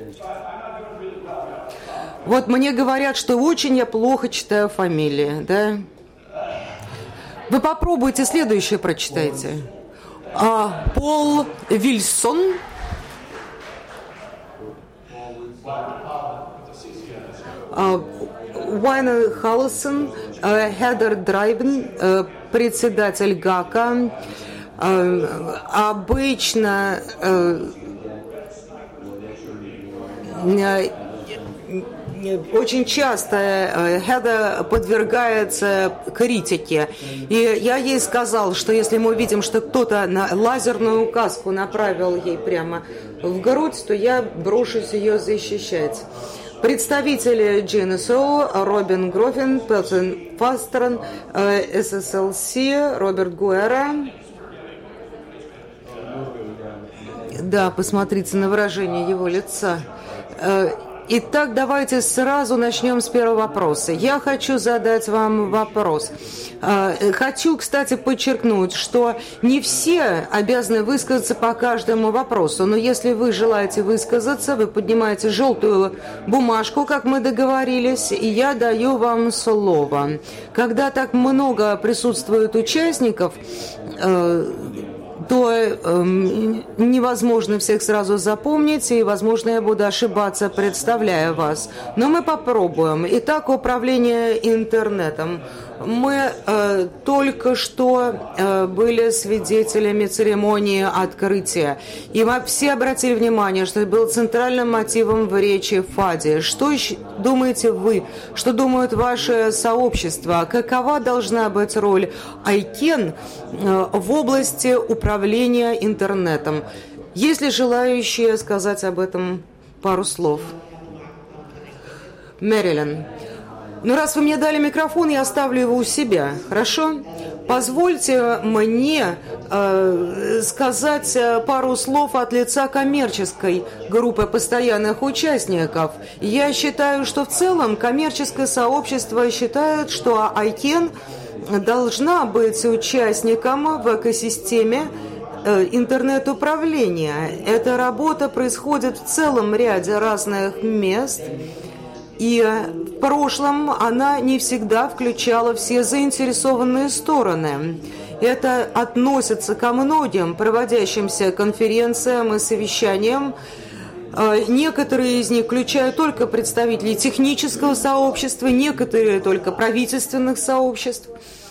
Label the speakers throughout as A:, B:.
A: Вот мне говорят, что очень я плохо читаю фамилии, да? Вы попробуйте следующее прочитайте. Пол Вильсон. Уайна Халлсон, Хедер Драйбен, председатель ГАКа. Обычно очень часто Хеда подвергается критике. И я ей сказал, что если мы увидим, что кто-то на лазерную указку направил ей прямо в грудь, то я брошусь ее защищать. Представители GNSO, Робин Грофин, Пелтон Фастерн, SSLC, Роберт Гуэра. Да, посмотрите на выражение его лица. Итак, давайте сразу начнем с первого вопроса. Я хочу задать вам вопрос. Хочу, кстати, подчеркнуть, что не все обязаны высказаться по каждому вопросу, но если вы желаете высказаться, вы поднимаете желтую бумажку, как мы договорились, и я даю вам слово. Когда так много присутствует участников, то невозможно всех сразу запомнить, и, возможно, я буду ошибаться, представляя вас. Но мы попробуем. Итак, управление интернетом. Мы только что были свидетелями церемонии открытия. И мы все обратили внимание, что это было центральным мотивом в речи Фади. Что думаете вы? Что думают ваше сообщество? Какова должна быть роль ICANN в области управления интернетом? Есть ли желающие сказать об этом пару слов? Мэрилин. Ну, раз вы мне дали микрофон, я оставлю его у себя, хорошо? Позвольте мне сказать пару слов от лица коммерческой группы постоянных участников. Я считаю, что в целом коммерческое сообщество считает, что ICANN должна быть участником в экосистеме интернет-управления. Эта работа происходит в целом ряде разных мест. И в прошлом она не всегда включала все заинтересованные стороны. Это относится ко многим проводящимся конференциям и совещаниям. Некоторые из них включают только представителей технического сообщества, некоторые только правительственных сообществ.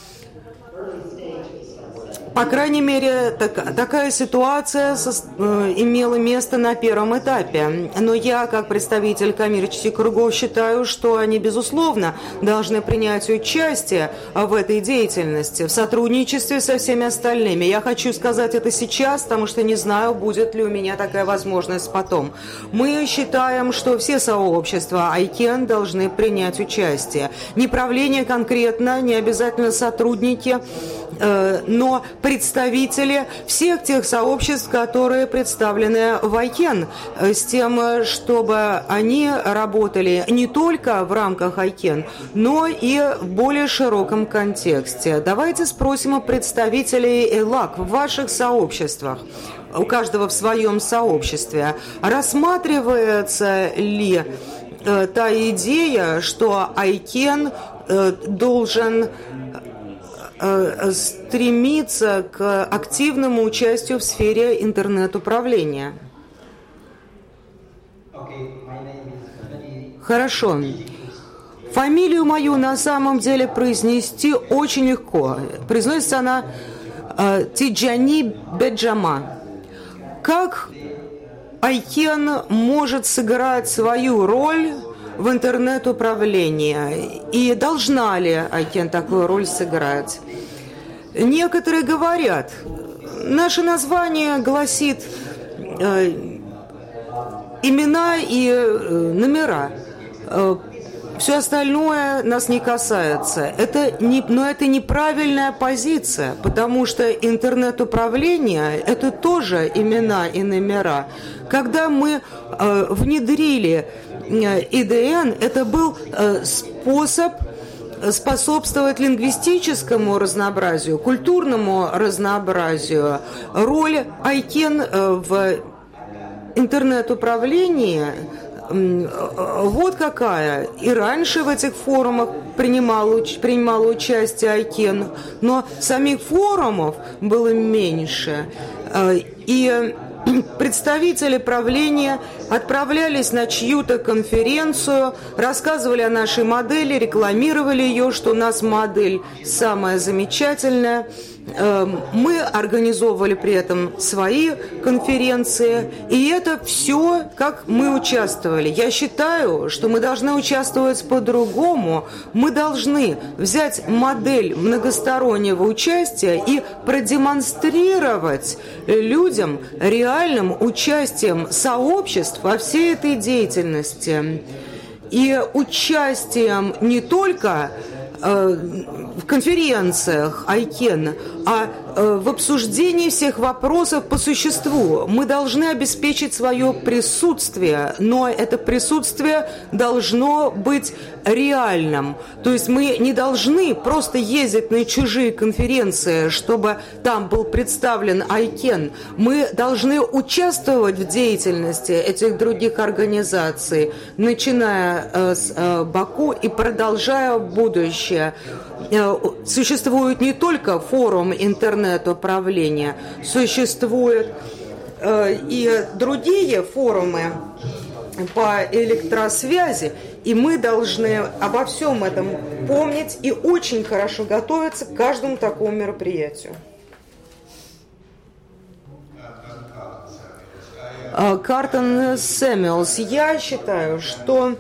A: По крайней мере, такая ситуация имела место на первом этапе. Но я, как представитель коммерческих кругов, считаю, что они, безусловно, должны принять участие в этой деятельности, в сотрудничестве со всеми остальными. Я хочу сказать это сейчас, потому что не знаю, будет ли у меня такая возможность потом. Мы считаем, что все сообщества ICANN должны принять участие. Не правление конкретно, не обязательно сотрудники, но представители всех тех сообществ, которые представлены в ICANN, с тем, чтобы они работали не только в рамках ICANN, но и в более широком контексте. Давайте спросим у представителей ELAC в ваших сообществах, у каждого в своем сообществе, рассматривается ли та идея, что ICANN должен стремиться к активному участию в сфере интернет-управления. Хорошо. Фамилию мою на самом деле произнести очень легко. Произносится она Тиджани Беджама. Как ICANN может сыграть свою роль в интернет-управлении? И должна ли ICANN такую роль сыграть? Некоторые говорят, наше название гласит имена и номера. Все остальное нас не касается. Но это неправильная позиция, потому что интернет-управление – это тоже имена и номера. Когда мы внедрили IDN, это был способ способствовать лингвистическому разнообразию, культурному разнообразию. Роль ICANN в интернет-управлении вот какая. И раньше в этих форумах принимало участие ICANN, но самих форумов было меньше. И представители правления отправлялись на чью-то конференцию, рассказывали о нашей модели, рекламировали ее, что у нас модель самая замечательная. Мы организовывали при этом свои конференции, и это все, как мы участвовали. Я считаю, что мы должны участвовать по-другому. Мы должны взять модель многостороннего участия и продемонстрировать людям реальным участием сообществ во всей этой деятельности. И участием не только в конференциях ICANN, а в обсуждении всех вопросов по существу. Мы должны обеспечить свое присутствие, но это присутствие должно быть реальным. То есть мы не должны просто ездить на чужие конференции, чтобы там был представлен ICANN. Мы должны участвовать в деятельности этих других организаций, начиная с Баку и продолжая в будущее. Существует не только форум интернет-управления, существуют и другие форумы по электросвязи, и мы должны обо всем этом помнить и очень хорошо готовиться к каждому такому мероприятию. Картон Сэмюэлс, я считаю, что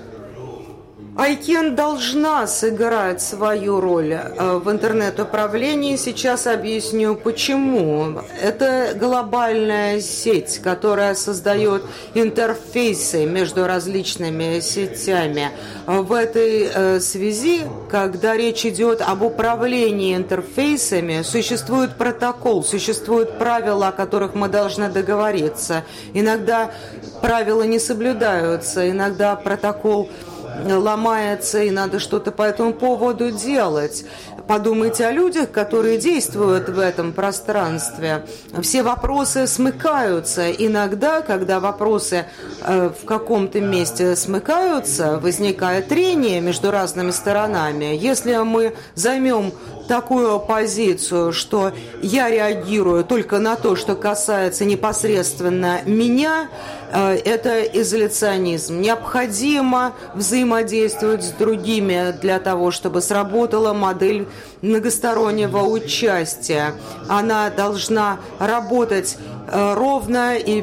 A: ICANN должна сыграть свою роль в интернет-управлении. Сейчас объясню, почему. Это глобальная сеть, которая создает интерфейсы между различными сетями. В этой связи, когда речь идет об управлении интерфейсами, существует протокол, существуют правила, о которых мы должны договориться. Иногда правила не соблюдаются, иногда протокол ломается, и надо что-то по этому поводу делать. Подумайте о людях, которые действуют в этом пространстве. Все вопросы смыкаются. Иногда, когда вопросы в каком-то месте смыкаются, возникает трение между разными сторонами. Если мы займем такую позицию, что я реагирую только на то, что касается непосредственно меня, это изоляционизм. Необходимо взаимодействовать с другими для того, чтобы сработала модель многостороннего участия. Она должна работать ровно и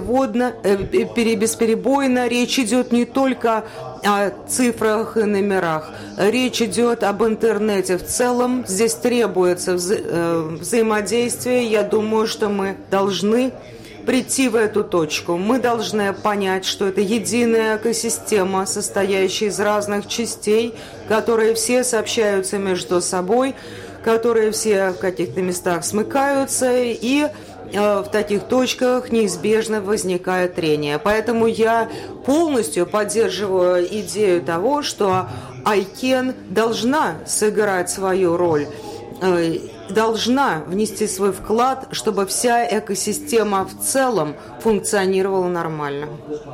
A: бесперебойно. Речь идет не только о цифрах и номерах. Речь идет об интернете в целом. Здесь требуется взаимодействие. Я думаю, что мы должны прийти в эту точку. Мы должны понять, что это единая экосистема, состоящая из разных частей, которые все сообщаются между собой, которые все в каких-то местах смыкаются, и в таких точках неизбежно возникает трение. Поэтому я полностью поддерживаю идею того, что ICANN должна сыграть свою роль, должна внести свой вклад, чтобы вся экосистема в целом функционировала нормально.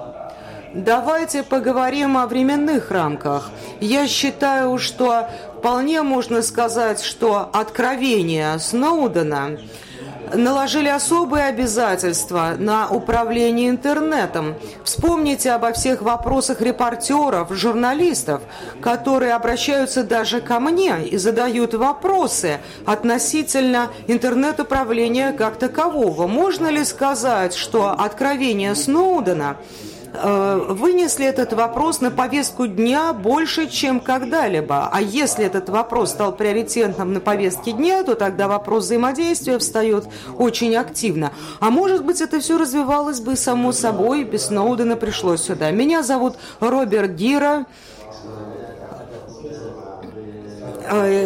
A: Давайте поговорим о временных рамках. Я считаю, что вполне можно сказать, что откровения Сноудена наложили особые обязательства на управление интернетом. Вспомните обо всех вопросах репортеров, журналистов, которые обращаются даже ко мне и задают вопросы относительно интернет-управления как такового. Можно ли сказать, что откровения Сноудена вынесли этот вопрос на повестку дня больше, чем когда-либо? А если этот вопрос стал приоритетным на повестке дня, то тогда вопрос взаимодействия встает очень активно. А может быть, это все развивалось бы само собой, без Сноудена пришлось сюда. Меня зовут Роберт Гира.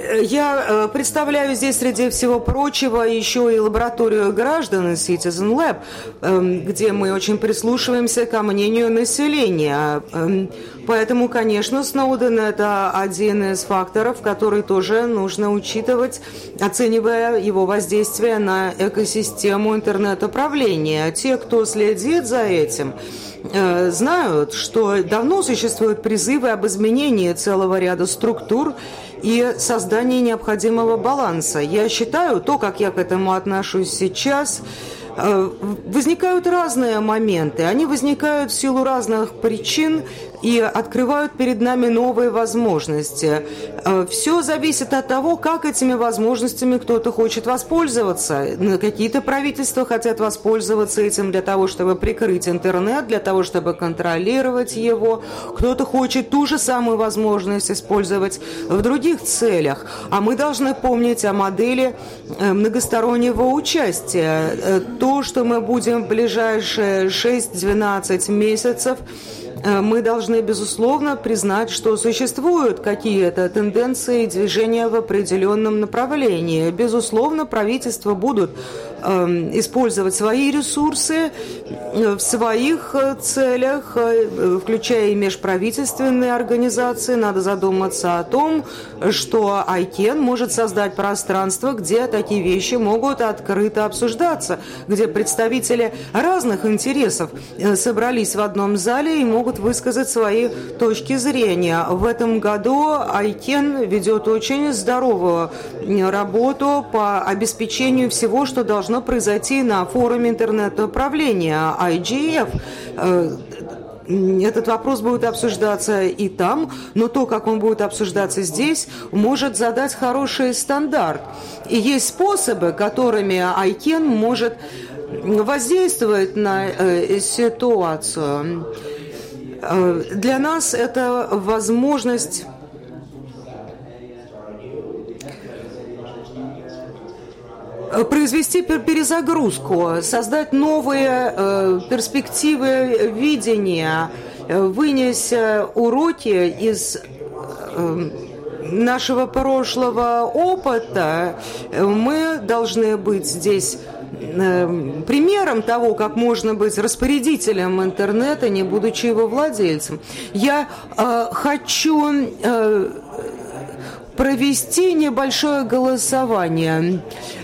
A: Я представляю здесь, среди всего прочего, еще и лабораторию граждан Citizen Lab, где мы очень прислушиваемся ко мнению населения. Поэтому, конечно, Сноуден – это один из факторов, который тоже нужно учитывать, оценивая его воздействие на экосистему интернет-управления. Те, кто следит за этим, знают, что давно существуют призывы об изменении целого ряда структур и создании необходимого баланса. Я считаю, то, как я к этому отношусь сейчас, возникают разные моменты. Они возникают в силу разных причин и открывают перед нами новые возможности. Все зависит от того, как этими возможностями кто-то хочет воспользоваться. Какие-то правительства хотят воспользоваться этим для того, чтобы прикрыть интернет, для того, чтобы контролировать его. Кто-то хочет ту же самую возможность использовать в других целях. А мы должны помнить о модели многостороннего участия. То, что мы будем в ближайшие 6-12 месяцев, мы должны, безусловно, признать, что существуют какие-то тенденции и движения в определенном направлении. Безусловно, правительства будут использовать свои ресурсы в своих целях, включая и межправительственные организации. Надо задуматься о том, что ICANN может создать пространство, где такие вещи могут открыто обсуждаться, где представители разных интересов собрались в одном зале и могут высказать свои точки зрения. В этом году ICANN ведет очень здоровую работу по обеспечению всего, что должно произойти на форуме интернет-управления IGF. Этот вопрос будет обсуждаться и там, но то, как он будет обсуждаться здесь, может задать хороший стандарт. И есть способы, которыми ICANN может воздействовать на ситуацию. Для нас это возможность произвести перезагрузку, создать новые перспективы видения, вынеся уроки из нашего прошлого опыта. Мы должны быть здесь примером того, как можно быть распорядителем интернета, не будучи его владельцем. Я хочу провести небольшое голосование.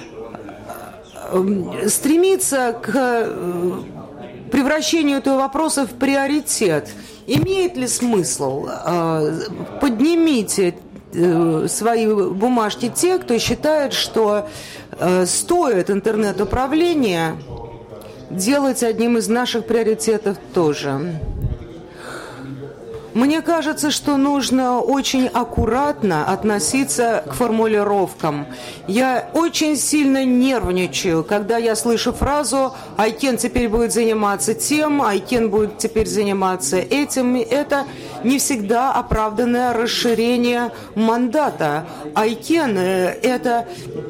A: Стремиться к превращению этого вопроса в приоритет. Имеет ли смысл? Поднимите свои бумажки те, кто считает, что стоит интернет-управление делать одним из наших приоритетов тоже. Мне кажется, что нужно очень аккуратно относиться к формулировкам. Я очень сильно нервничаю, когда я слышу фразу «ICANN теперь будет заниматься тем», «ICANN будет теперь заниматься этим». Это не всегда оправданное расширение мандата. ICANN – это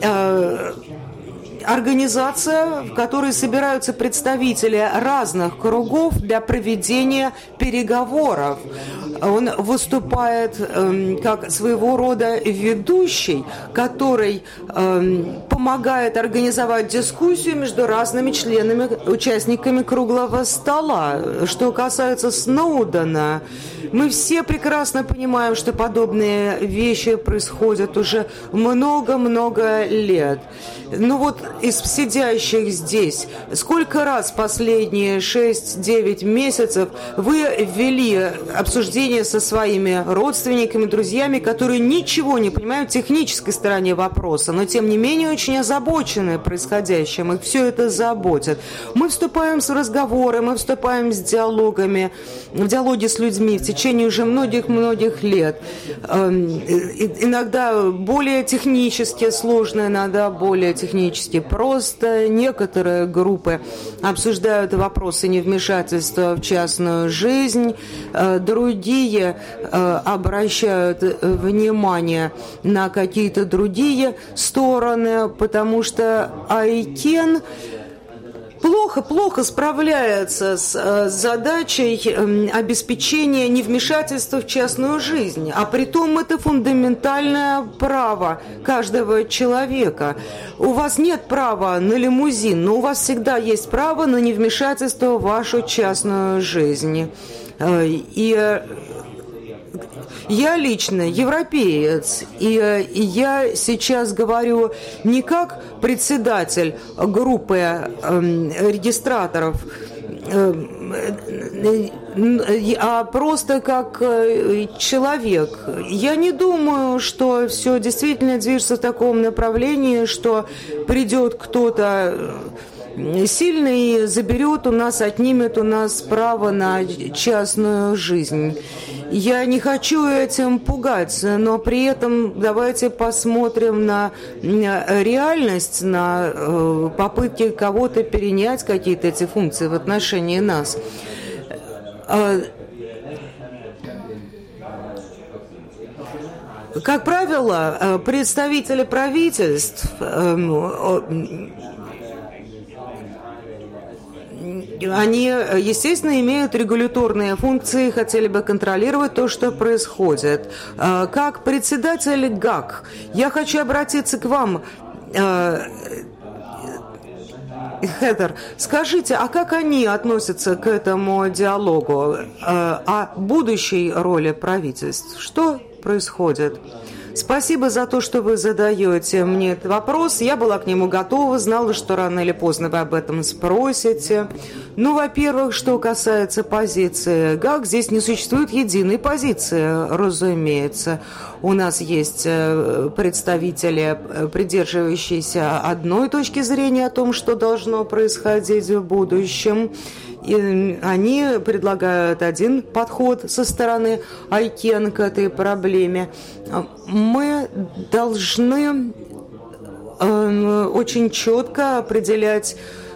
A: организация, в которой собираются представители разных кругов для проведения переговоров. Он выступает как своего рода ведущий, который помогает организовать дискуссию между разными членами, участниками круглого стола. Что касается Сноудена, мы все прекрасно понимаем, что подобные вещи происходят уже много-много лет. Ну вот из сидящих здесь, сколько раз последние 6-9 месяцев вы вели обсуждение со своими родственниками, друзьями, которые ничего не понимают в технической стороне вопроса, но тем не менее очень озабочены происходящим, их все это заботит. Мы вступаем в разговоры, мы вступаем в диалоги с людьми в течение уже многих-многих лет. Иногда более технически сложно, иногда более технически просто. Некоторые группы обсуждают вопросы невмешательства в частную жизнь, другие обращают внимание на какие-то другие стороны, потому что ICANN плохо справляется с задачей обеспечения невмешательства в частную жизнь. А притом это фундаментальное право каждого человека. У вас нет права на лимузин, но у вас всегда есть право на невмешательство в вашу частную жизнь. И я лично европеец, и я сейчас говорю не как председатель группы регистраторов, а просто как человек. Я не думаю, что все действительно движется в таком направлении, что придет кто-то сильный и заберет у нас, отнимет у нас право на частную жизнь. Я не хочу этим пугать, но при этом давайте посмотрим на реальность, на попытки кого-то перенять какие-то эти функции в отношении нас. Как правило, представители правительств они, естественно, имеют регуляторные функции, хотели бы контролировать то, что происходит. Как председатель ГАК, я хочу обратиться к вам, Хедер, скажите, а как они относятся к этому диалогу о будущей роли правительств? Что происходит? Спасибо за то, что вы задаете мне этот вопрос. Я была к нему готова, знала, что рано или поздно вы об этом спросите. Ну, во-первых, что касается позиции ГАК, здесь не существует единой позиции, разумеется. У нас есть представители, придерживающиеся одной точки зрения о том, что должно происходить в будущем. И они предлагают один подход со стороны ICANN к этой проблеме. Мы должны очень четко определять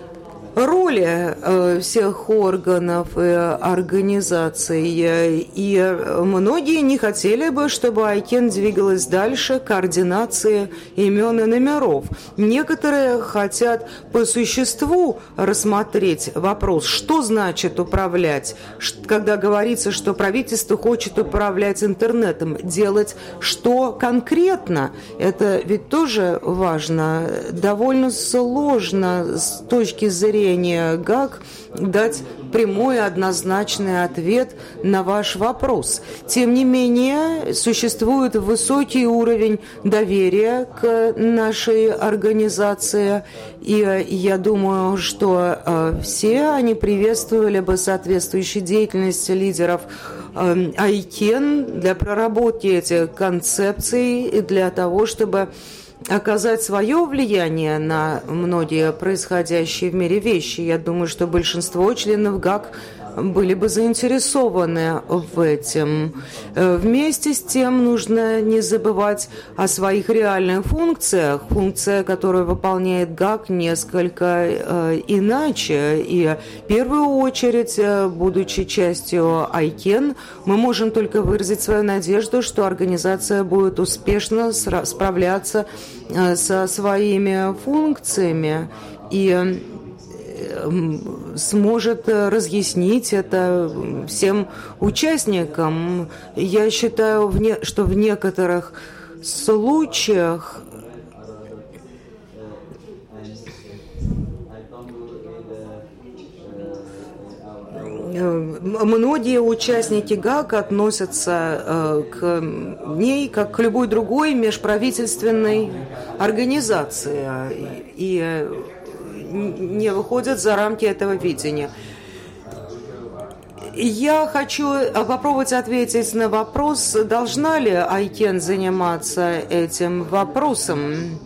A: роли всех органов и организаций. И многие не хотели бы, чтобы ICANN двигалась дальше координации имен и номеров. Некоторые хотят по существу рассмотреть вопрос, что значит управлять, когда говорится, что правительство хочет управлять интернетом, делать что конкретно. Это ведь тоже важно. Довольно сложно с точки зрения ГАК дать прямой однозначный ответ на ваш вопрос. Тем не менее, существует высокий уровень доверия к нашей организации, и я думаю, что все они приветствовали бы соответствующую деятельность лидеров ICANN для проработки этих концепций и для того, чтобы оказать свое влияние на многие происходящие в мире вещи. Я думаю, что большинство членов ГАК были бы заинтересованы в этом. Вместе с тем нужно не забывать о своих реальных функциях. Функция, которую выполняет ГАК, несколько иначе. И в первую очередь, будучи частью ICANN, мы можем только выразить свою надежду, что организация будет успешно справляться со своими функциями и сможет разъяснить это всем участникам. Я считаю, что в некоторых случаях многие участники ГАК относятся к ней как к любой другой межправительственной организации и не выходят за рамки этого видения. Я хочу попробовать ответить на вопрос, должна ли ICANN заниматься этим вопросом.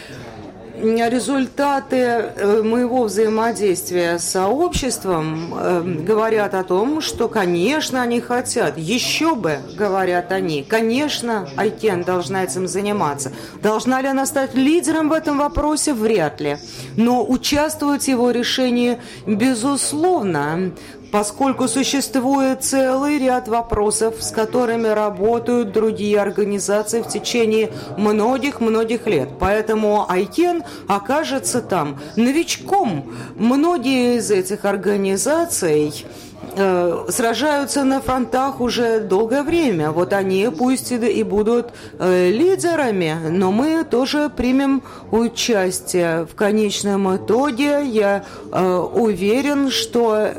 A: Результаты моего взаимодействия с сообществом говорят о том, что, конечно, они хотят, еще бы, говорят они, конечно, ICANN должна этим заниматься. Должна ли она стать лидером в этом вопросе? Вряд ли. Но участвовать в его решении, безусловно, поскольку существует целый ряд вопросов, с которыми работают другие организации в течение многих-многих лет. Поэтому ICANN окажется там новичком. Многие из этих организаций сражаются на фронтах уже долгое время. Вот они пусть и будут лидерами, но мы тоже примем участие. В конечном итоге я уверен, что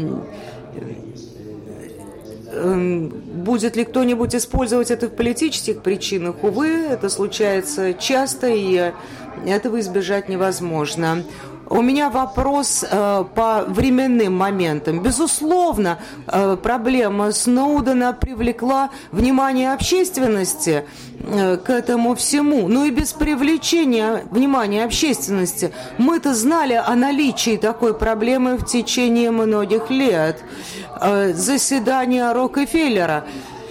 A: будет ли кто-нибудь использовать это в политических причинах, увы, это случается часто, и этого избежать невозможно. У меня вопрос по временным моментам. Безусловно, проблема Сноудена привлекла внимание общественности к этому всему. Но и без привлечения внимания общественности мы-то знали о наличии такой проблемы в течение многих лет. Заседание Рокфеллера,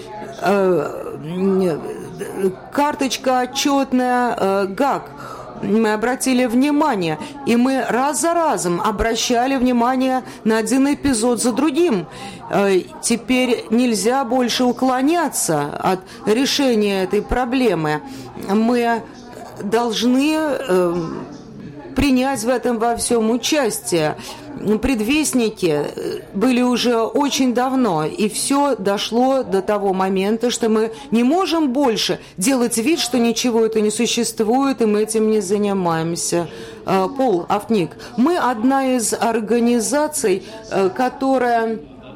A: карточка отчетная ГАК. Мы обратили внимание, и мы раз за разом обращали внимание на один эпизод за другим. Теперь нельзя больше уклоняться от решения этой проблемы. Мы должны принять в этом во всем участие. Предвестники были уже очень давно, и все дошло до того момента, что мы не можем больше делать вид, что ничего это не существует, и мы этим не занимаемся. Пол Афник, мы одна из организаций, которая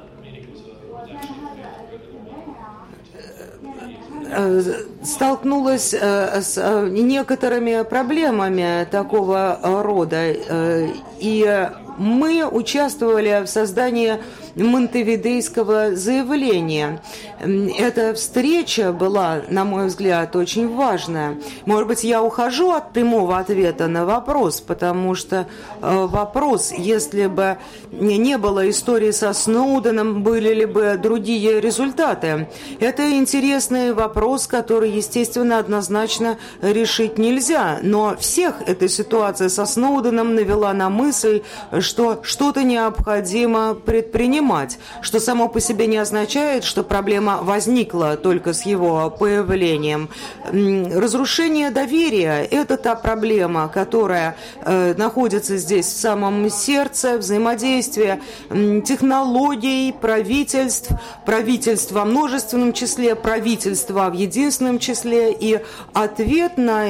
A: столкнулась с некоторыми проблемами такого рода, и мы участвовали в создании монтевидейского заявления. Эта встреча была, на мой взгляд, очень важная. Может быть, я ухожу от прямого ответа на вопрос, потому что вопрос, если бы не было истории со Сноуденом, были ли бы другие результаты? Это интересный вопрос, который, естественно, однозначно решить нельзя. Но всех эта ситуация со Сноуденом навела на мысль, что что-то необходимо предпринимать, что само по себе не означает, что проблема возникла только с его появлением. Разрушение доверия – это та проблема, которая находится здесь в самом сердце взаимодействия технологий, правительств, правительств во множественном числе, правительства в единственном числе. И ответ на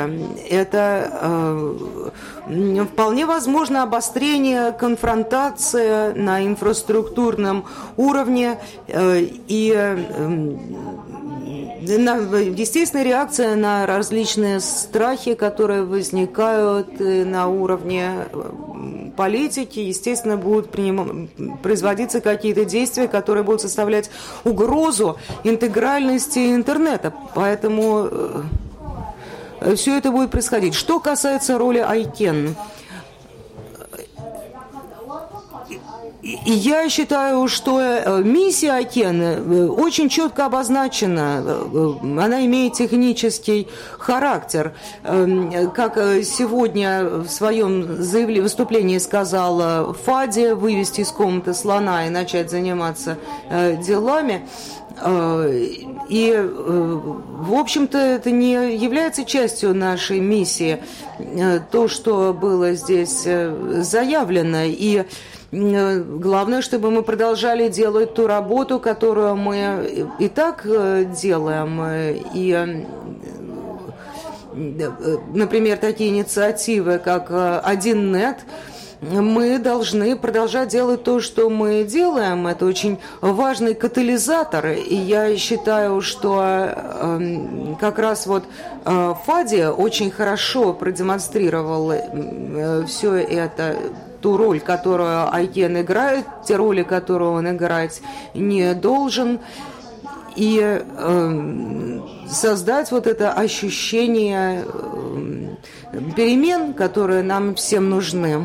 A: это вполне возможно обострение, конфронтация на инфраструктурном уровне и естественная реакция на различные страхи, которые возникают на уровне политики. Естественно, будут производиться какие-то действия, которые будут составлять угрозу интегральности интернета. Поэтому все это будет происходить. Что касается роли ICANN, я считаю, что миссия ICANN очень четко обозначена. Она имеет технический характер. Как сегодня в своем выступлении сказала Фади, вывести из комнаты слона и начать заниматься делами. И, в общем-то, это не является частью нашей миссии, то, что было здесь заявлено. И главное, чтобы мы продолжали делать ту работу, которую мы и так делаем. И, например, такие инициативы, как 1Нет, мы должны продолжать делать то, что мы делаем. Это очень важный катализатор. И я считаю, что как раз вот Фади очень хорошо продемонстрировал все это, ту роль, которую ICANN играет, те роли, которые он играть не должен, и создать вот это ощущение перемен, которые нам всем нужны.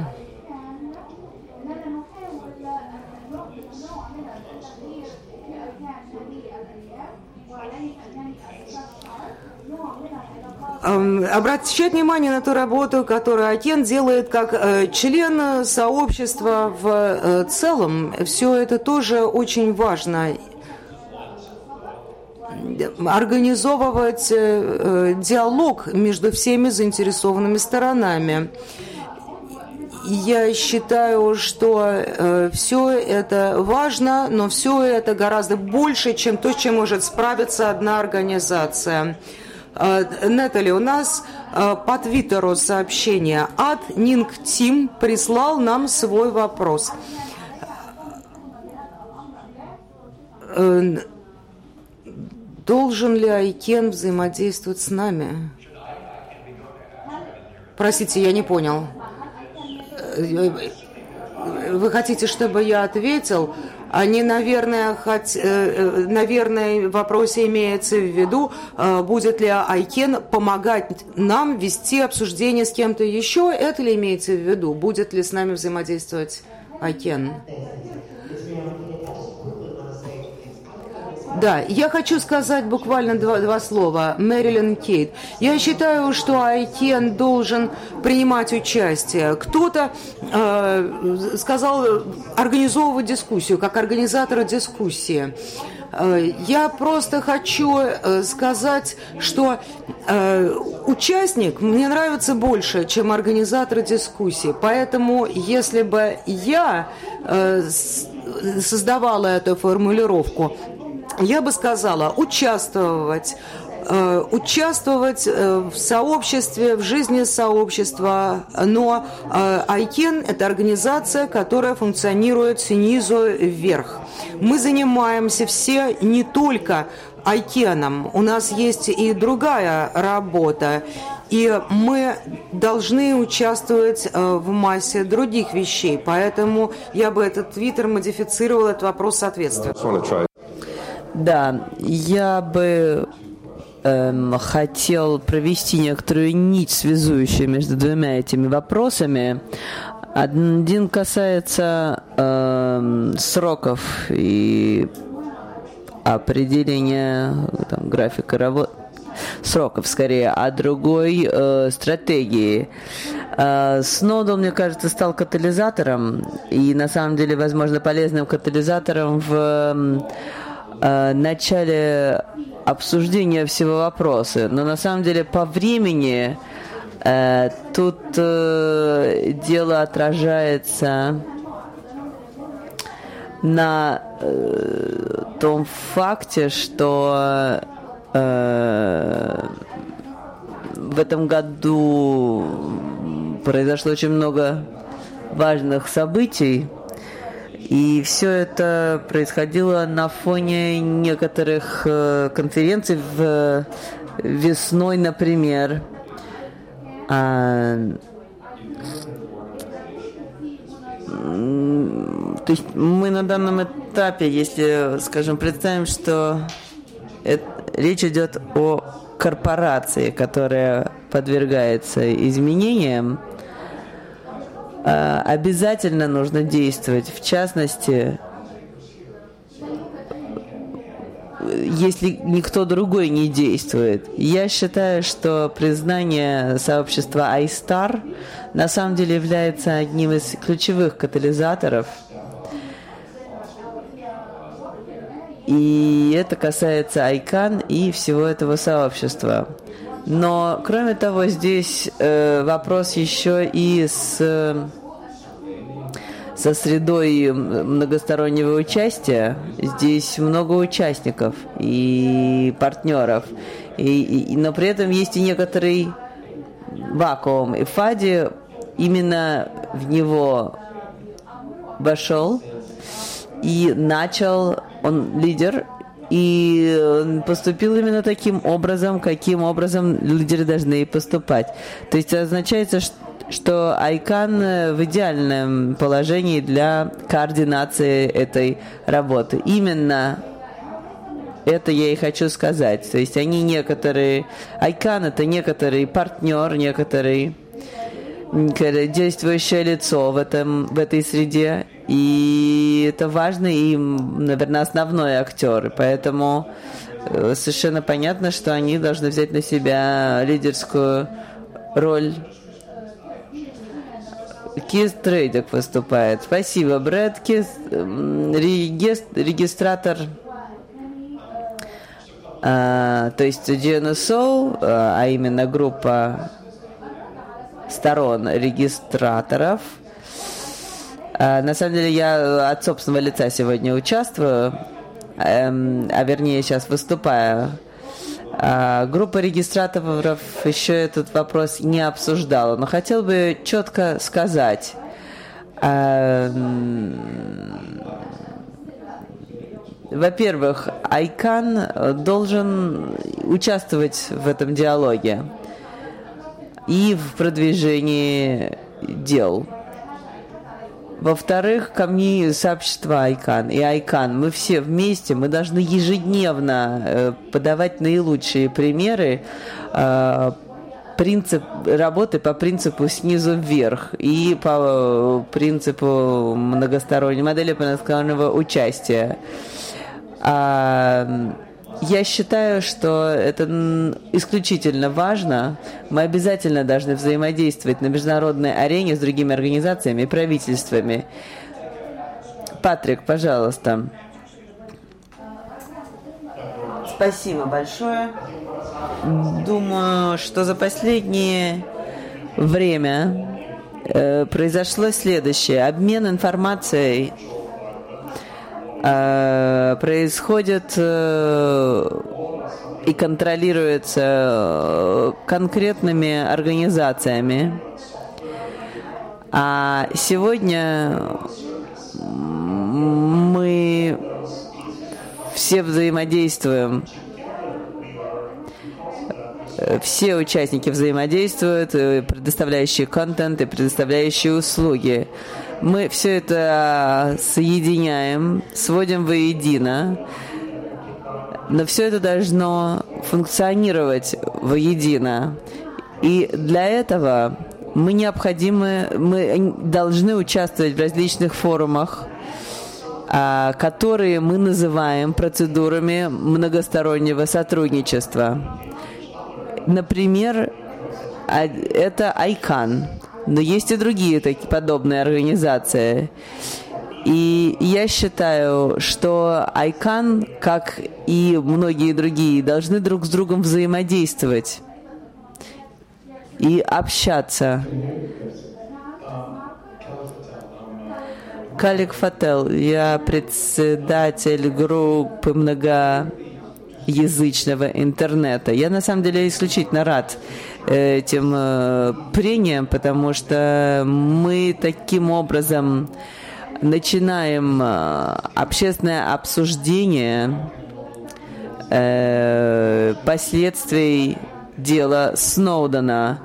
A: обращать внимание на ту работу, которую ICANN делает как член сообщества в целом. Все это тоже очень важно. Организовывать диалог между всеми заинтересованными сторонами. Я считаю, что все это важно, но все это гораздо больше, чем то, с чем может справиться одна организация. Натали, у нас по Твиттеру сообщение от Нинг Тим прислал нам свой вопрос. Должен ли ICANN взаимодействовать с нами? Простите, я не понял. Вы хотите, чтобы я ответил? Они, наверное, в вопросе имеется в виду, будет ли ICANN помогать нам вести обсуждение с кем-то еще. Это ли имеется в виду? Будет ли с нами взаимодействовать ICANN? Да, я хочу сказать буквально два слова. Мэрилин Кейт. Я считаю, что ICANN должен принимать участие. Кто-то сказал организовывать дискуссию, как организатор дискуссии. Я просто хочу сказать, что участник мне нравится больше, чем организатор дискуссии. Поэтому, если бы я создавала эту формулировку, я бы сказала участвовать в сообществе, в жизни сообщества, но ICANN – это организация, которая функционирует снизу вверх. Мы занимаемся все не только ICANN, у нас есть и другая работа, и мы должны участвовать в массе других вещей, поэтому я бы этот твиттер модифицировал, этот вопрос соответственно.
B: Да, я бы хотел провести некоторую нить, связующую между двумя этими вопросами. Один касается сроков и определения графика работы, сроков скорее, а другой стратегии. Сноуден, мне кажется, стал катализатором, и на самом деле, возможно, полезным катализатором в начале обсуждения всего вопроса, но на самом деле по времени тут дело отражается на том факте, что в этом году произошло очень много важных событий. И все это происходило на фоне некоторых конференций весной, например. То есть мы на данном этапе, если, скажем, представим, что речь идет о корпорации, которая подвергается изменениям, обязательно нужно действовать. В частности, если никто другой не действует. Я считаю, что признание сообщества iStar на самом деле является одним из ключевых катализаторов. И это касается ICANN и всего этого сообщества. Но, кроме того, здесь вопрос еще и со средой многостороннего участия. Здесь много участников и партнеров. Но при этом есть и некоторый вакуум. И Фади именно в него вошел и начал, он лидер, и поступил именно таким образом, каким образом лидеры должны поступать. То есть означает, что ICANN в идеальном положении для координации этой работы. Именно это я и хочу сказать. То есть они некоторые... ICANN — это некоторый партнер, некоторый действующее лицо в этой среде. И это важный и, наверное, основной актер. Поэтому совершенно понятно, что они должны взять на себя лидерскую роль. Кис Трейдик выступает. Спасибо, Брэд. Кис, регистратор, то есть GNSO, а именно группа сторон регистраторов. На самом деле я от собственного лица сегодня участвую, а вернее сейчас выступаю. Группа регистраторов еще этот вопрос не обсуждала, но хотел бы четко сказать. Во-первых, ICANN должен участвовать в этом диалоге и в продвижении дел. Во-вторых, ко мне сообщество ICANN и ICANN, мы все вместе, мы должны ежедневно подавать наилучшие примеры работы по принципу снизу вверх и по принципу модели многостороннего участия. Я считаю, что это исключительно важно. Мы обязательно должны взаимодействовать на международной арене с другими организациями и правительствами. Патрик, пожалуйста. Спасибо большое. Думаю, что за последнее время произошло следующее. Обмен информацией происходит и контролируется конкретными организациями. А сегодня мы все взаимодействуем, все участники взаимодействуют, предоставляющие контент и предоставляющие услуги. Мы все это соединяем, сводим воедино, но все это должно функционировать воедино. И для этого мы должны участвовать в различных форумах, которые мы называем процедурами многостороннего сотрудничества. Например, это ICANN. Но есть и другие такие подобные организации. И я считаю, что ICANN, как и многие другие, должны друг с другом взаимодействовать и общаться. Калик Фател, я председатель группы многоязычного интернета. Я на самом деле исключительно рад этим прениям, потому что мы таким образом начинаем общественное обсуждение последствий дела Сноудена.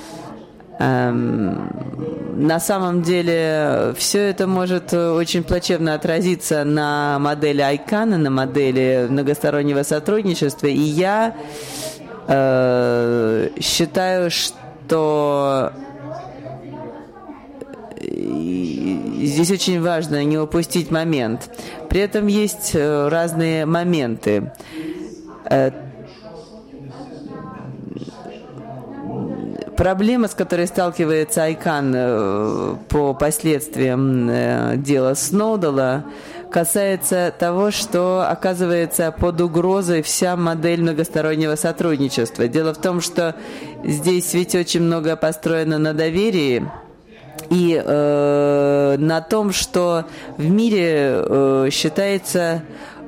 B: На самом деле все это может очень плачевно отразиться на модели ICANN, на модели многостороннего сотрудничества. И я считаю, что здесь очень важно не упустить момент. При этом есть разные моменты. Проблема, с которой сталкивается ICANN по последствиям дела Сноудена, касается того, что оказывается под угрозой вся модель многостороннего сотрудничества. Дело в том, что здесь ведь очень много построено на доверии и на том, что в мире считается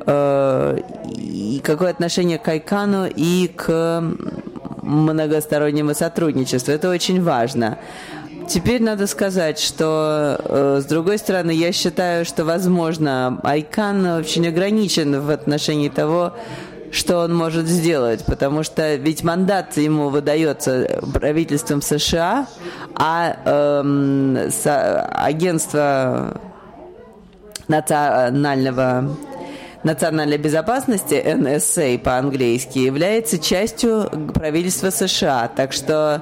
B: какое отношение к ICANN и к многостороннему сотрудничеству. Это очень важно. Теперь надо сказать, что, с другой стороны, я считаю, что, возможно, ICANN очень ограничен в отношении того, что он может сделать, потому что ведь мандат ему выдается правительством США, а агентство национальной безопасности, NSA по-английски, является частью правительства США. Так что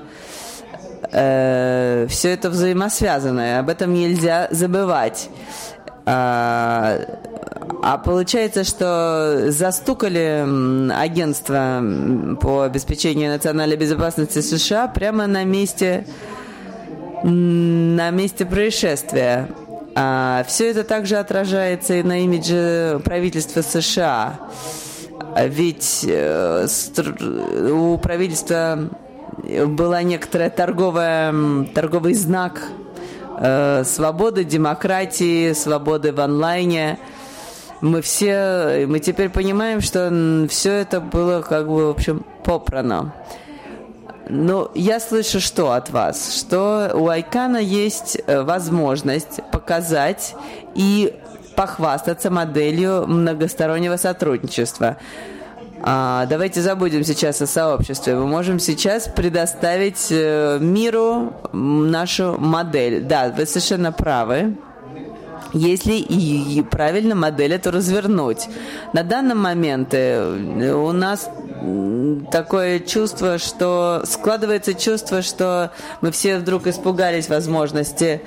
B: все это взаимосвязано, об этом нельзя забывать. А получается, что застукали агентство по обеспечению национальной безопасности США прямо на месте происшествия. Все это также отражается и на имидже правительства США. Ведь у правительства была некоторая торговый знак свободы, демократии, свободы в онлайне. Мы теперь понимаем, что все это было в общем, попрано. Но я слышу что от вас? Что у ICANN есть возможность показать и похвастаться моделью многостороннего сотрудничества. Давайте забудем сейчас о сообществе. Мы можем сейчас предоставить миру нашу модель. Да, вы совершенно правы. Если и правильно модель эту развернуть. На данном моменте у нас такое чувство, что складывается чувство, что мы все вдруг испугались возможности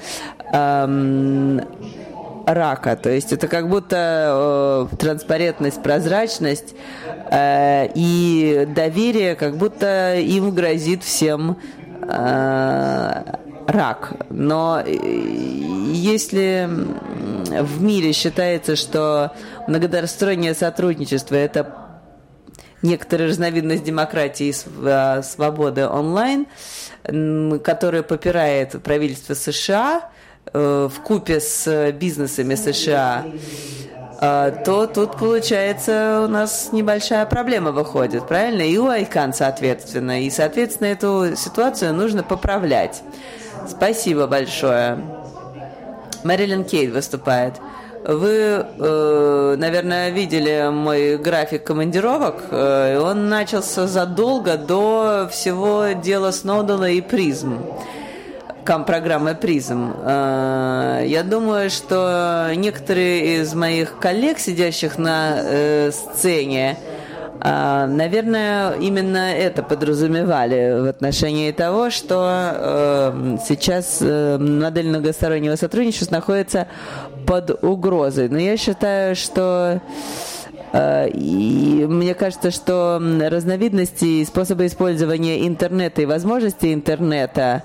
B: рака. То есть это как будто транспарентность, прозрачность и доверие, как будто им грозит всем рак. Но если в мире считается, что многостороннее сотрудничество – это некоторая разновидность демократии и свободы онлайн, которую попирает правительство США вкупе с бизнесами США, то тут, получается, у нас небольшая проблема выходит, правильно? И у ICANN, соответственно. И, соответственно, эту ситуацию нужно поправлять. Спасибо большое. Мэрилин Кейт выступает. Вы, наверное, видели мой график командировок. Он начался задолго до всего дела Сноудена и Призм. Программы «Призм». Я думаю, что некоторые из моих коллег, сидящих на сцене, наверное, именно это подразумевали в отношении того, что сейчас модель многостороннего сотрудничества находится под угрозой. Но я считаю, что и мне кажется, что разновидности и способы использования интернета и возможности интернета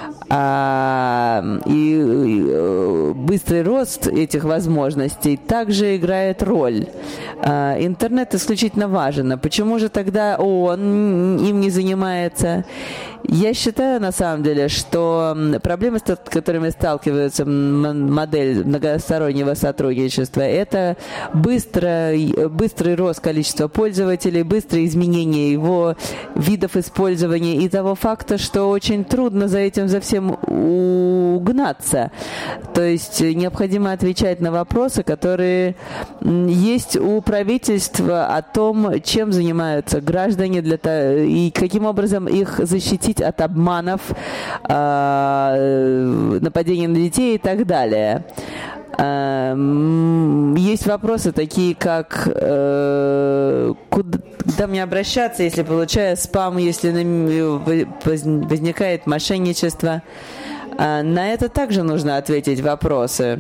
B: и быстрый рост этих возможностей также играет роль. Интернет исключительно важен. А почему же тогда ООН им не занимается? Я считаю, на самом деле, что проблемы, с которыми сталкивается модель многостороннего сотрудничества, это быстрый рост количества пользователей, быстрое изменение его видов использования и того факта, что очень трудно за всем угнаться. То есть необходимо отвечать на вопросы, которые есть у правительства о том, чем занимаются граждане и каким образом их защитить от обманов, нападений на детей и так далее. Есть вопросы такие, как куда мне обращаться, если получаю спам, если возникает мошенничество. На это также нужно ответить вопросы.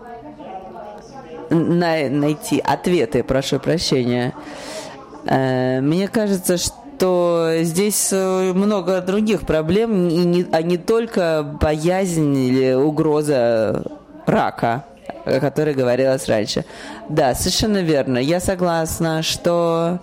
B: Найти ответы, прошу прощения. Мне кажется, что здесь много других проблем, а не только боязнь или угроза рака, о которой говорилось раньше. Да, совершенно верно. Я согласна, что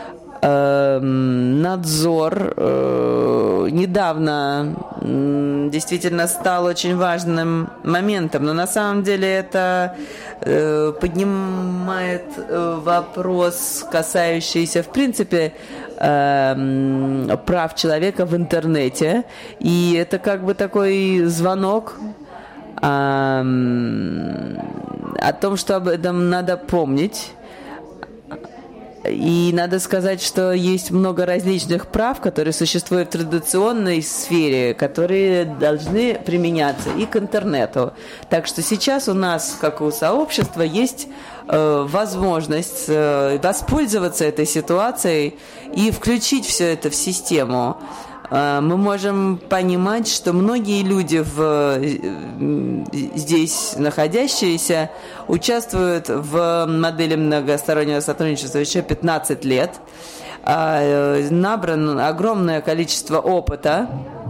B: надзор недавно действительно стал очень важным моментом, но на самом деле это поднимает вопрос, касающийся в принципе прав человека в интернете, и это как бы такой звонок о том, что об этом надо помнить. И надо сказать, что есть много различных прав, которые существуют в традиционной сфере, которые должны применяться и к интернету. Так что сейчас у нас, как у сообщества, есть возможность воспользоваться этой ситуацией и включить все это в систему. мы можем понимать, что многие люди, здесь находящиеся, участвуют в модели многостороннего сотрудничества еще 15 лет. Набрано огромное количество опыта.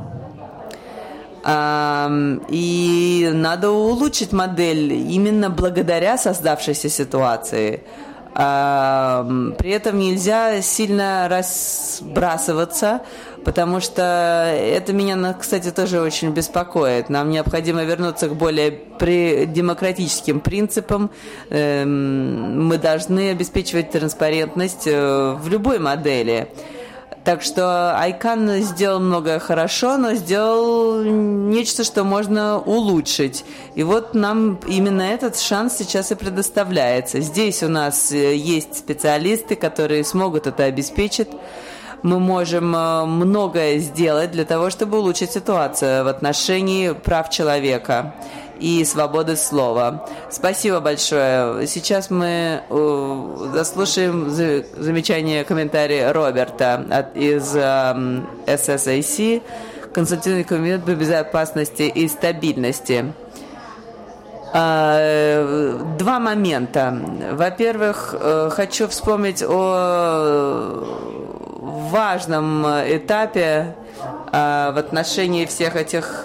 B: И надо улучшить модель именно благодаря создавшейся ситуации. При этом нельзя сильно разбрасываться, потому что это меня, кстати, тоже очень беспокоит. Нам необходимо вернуться к более демократическим принципам. Мы должны обеспечивать транспарентность в любой модели. Так что ICANN сделал многое хорошо, но сделал нечто, что можно улучшить. И вот нам именно этот шанс сейчас и предоставляется. Здесь у нас есть специалисты, которые смогут это обеспечить. Мы можем многое сделать для того, чтобы улучшить ситуацию в отношении прав человека и свободы слова. Спасибо большое. Сейчас мы заслушаем замечание, комментарий Роберта из SSAC, Консультативный комитет по безопасности и стабильности. Два момента. Во-первых, хочу вспомнить о важном этапе в отношении всех этих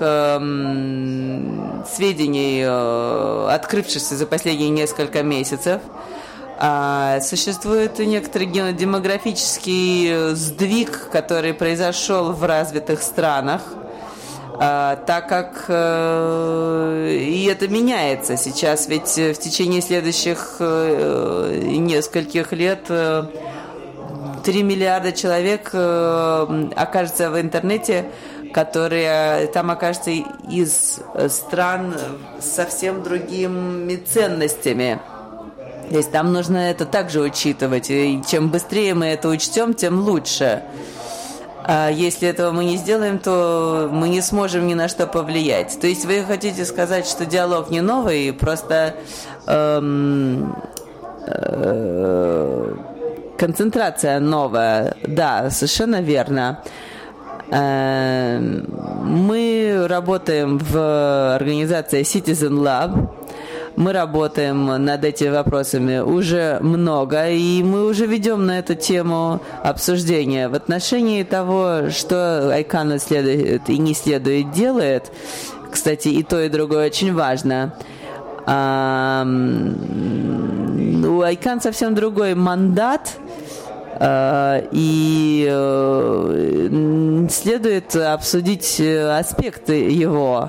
B: сведений, открывшихся за последние несколько месяцев. Существует некоторый демографический сдвиг, который произошел в развитых странах, так как и это меняется сейчас, ведь в течение следующих нескольких лет 3 миллиарда человек окажется в интернете, которые там окажутся из стран с совсем другими ценностями. То есть там нужно это также учитывать. И чем быстрее мы это учтем, тем лучше. А если этого мы не сделаем, то мы не сможем ни на что повлиять. То есть вы хотите сказать, что диалог не новый, просто концентрация новая. Да, совершенно верно. Мы работаем в организации Citizen Lab. Мы работаем над этими вопросами уже много, и мы уже ведем на эту тему обсуждения. В отношении того, что ICANN следует и не следует делает, кстати, и то, и другое очень важно. У ICANN совсем другой мандат, и следует обсудить аспекты его.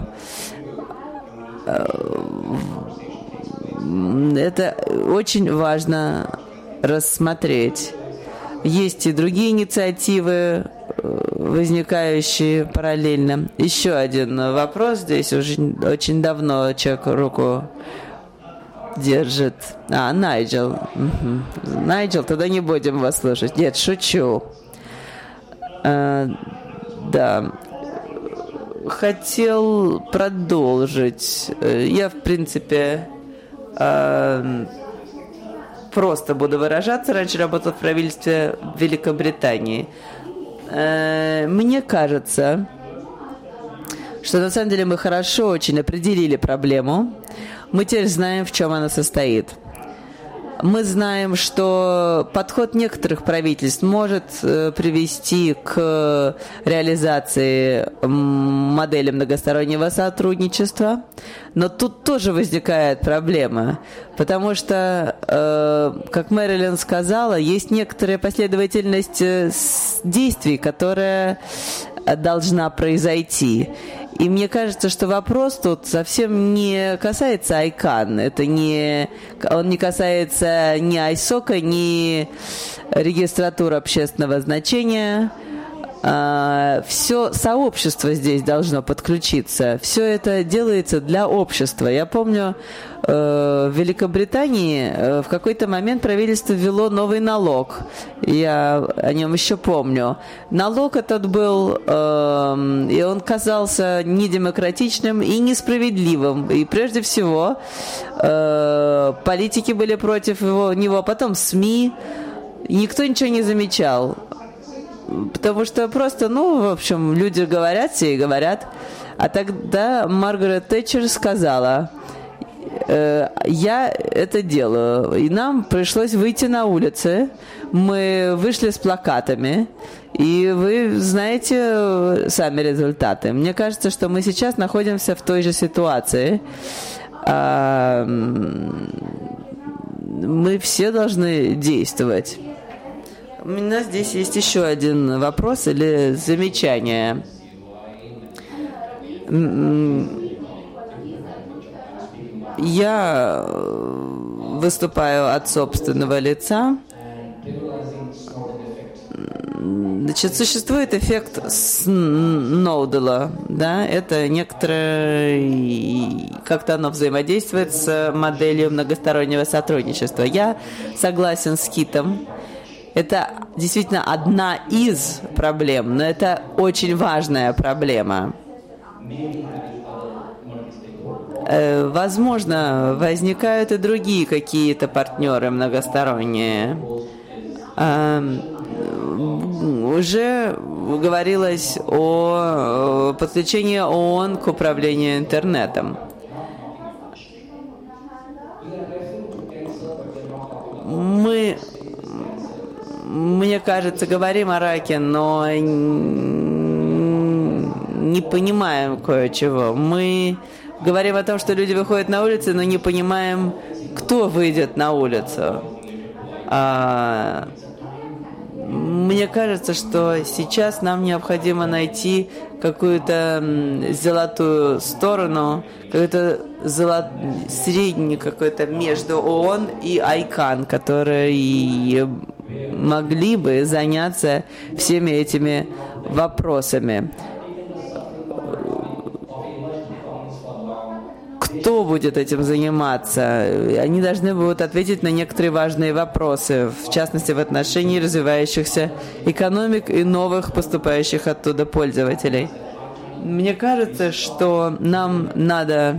B: Это очень важно рассмотреть. Есть и другие инициативы, возникающие параллельно. Еще один вопрос. Здесь уже очень давно человек руку держит. Найджел. Угу. Найджел, тогда не будем вас слушать. Нет, шучу. Да. Хотел продолжить. Я, в принципе, просто буду выражаться. Раньше работал в правительстве Великобритании. Мне кажется, что на самом деле мы хорошо очень определили проблему. Мы теперь знаем, в чем она состоит. Мы знаем, что подход некоторых правительств может привести к реализации модели многостороннего сотрудничества, но тут тоже возникает проблема, потому что, как Мэрилин сказала, есть некоторая последовательность действий, которая должна произойти. И мне кажется, что вопрос тут совсем не касается ICANN. Он не касается ни ISOC, ни регистратуры общественного значения. Все сообщество здесь должно подключиться. Все это делается для общества. Я помню, в Великобритании в какой-то момент правительство ввело новый налог. Я о нем еще помню. Налог этот был, и он казался недемократичным и несправедливым. И прежде всего политики были против него, потом СМИ. Никто ничего не замечал. Потому что просто, в общем, люди говорят, все и говорят. А тогда Маргарет Тэтчер сказала: я это делаю. И нам пришлось выйти на улицы. Мы вышли с плакатами. И вы знаете сами результаты. Мне кажется, что мы сейчас находимся в той же ситуации. Мы все должны действовать. У меня здесь есть еще один вопрос или замечание. Я выступаю от собственного лица. Значит, существует эффект Сноудела, да, это некоторое, как-то оно взаимодействует с моделью многостороннего сотрудничества. Я согласен с Китом. Это действительно одна из проблем, но это очень важная проблема. Возможно, возникают и другие какие-то партнеры многосторонние. Уже говорилось о подключении ООН к управлению интернетом. Мы, мне кажется, говорим о раке, но не понимаем кое-чего. Мы говорим о том, что люди выходят на улицу, но не понимаем, кто выйдет на улицу. Мне кажется, что сейчас нам необходимо найти какую-то золотую сторону, какой-то средний какой-то между ООН и ICANN, которые могли бы заняться всеми этими вопросами. Кто будет этим заниматься? Они должны будут ответить на некоторые важные вопросы, в частности, в отношении развивающихся экономик и новых поступающих оттуда пользователей. Мне кажется, что нам надо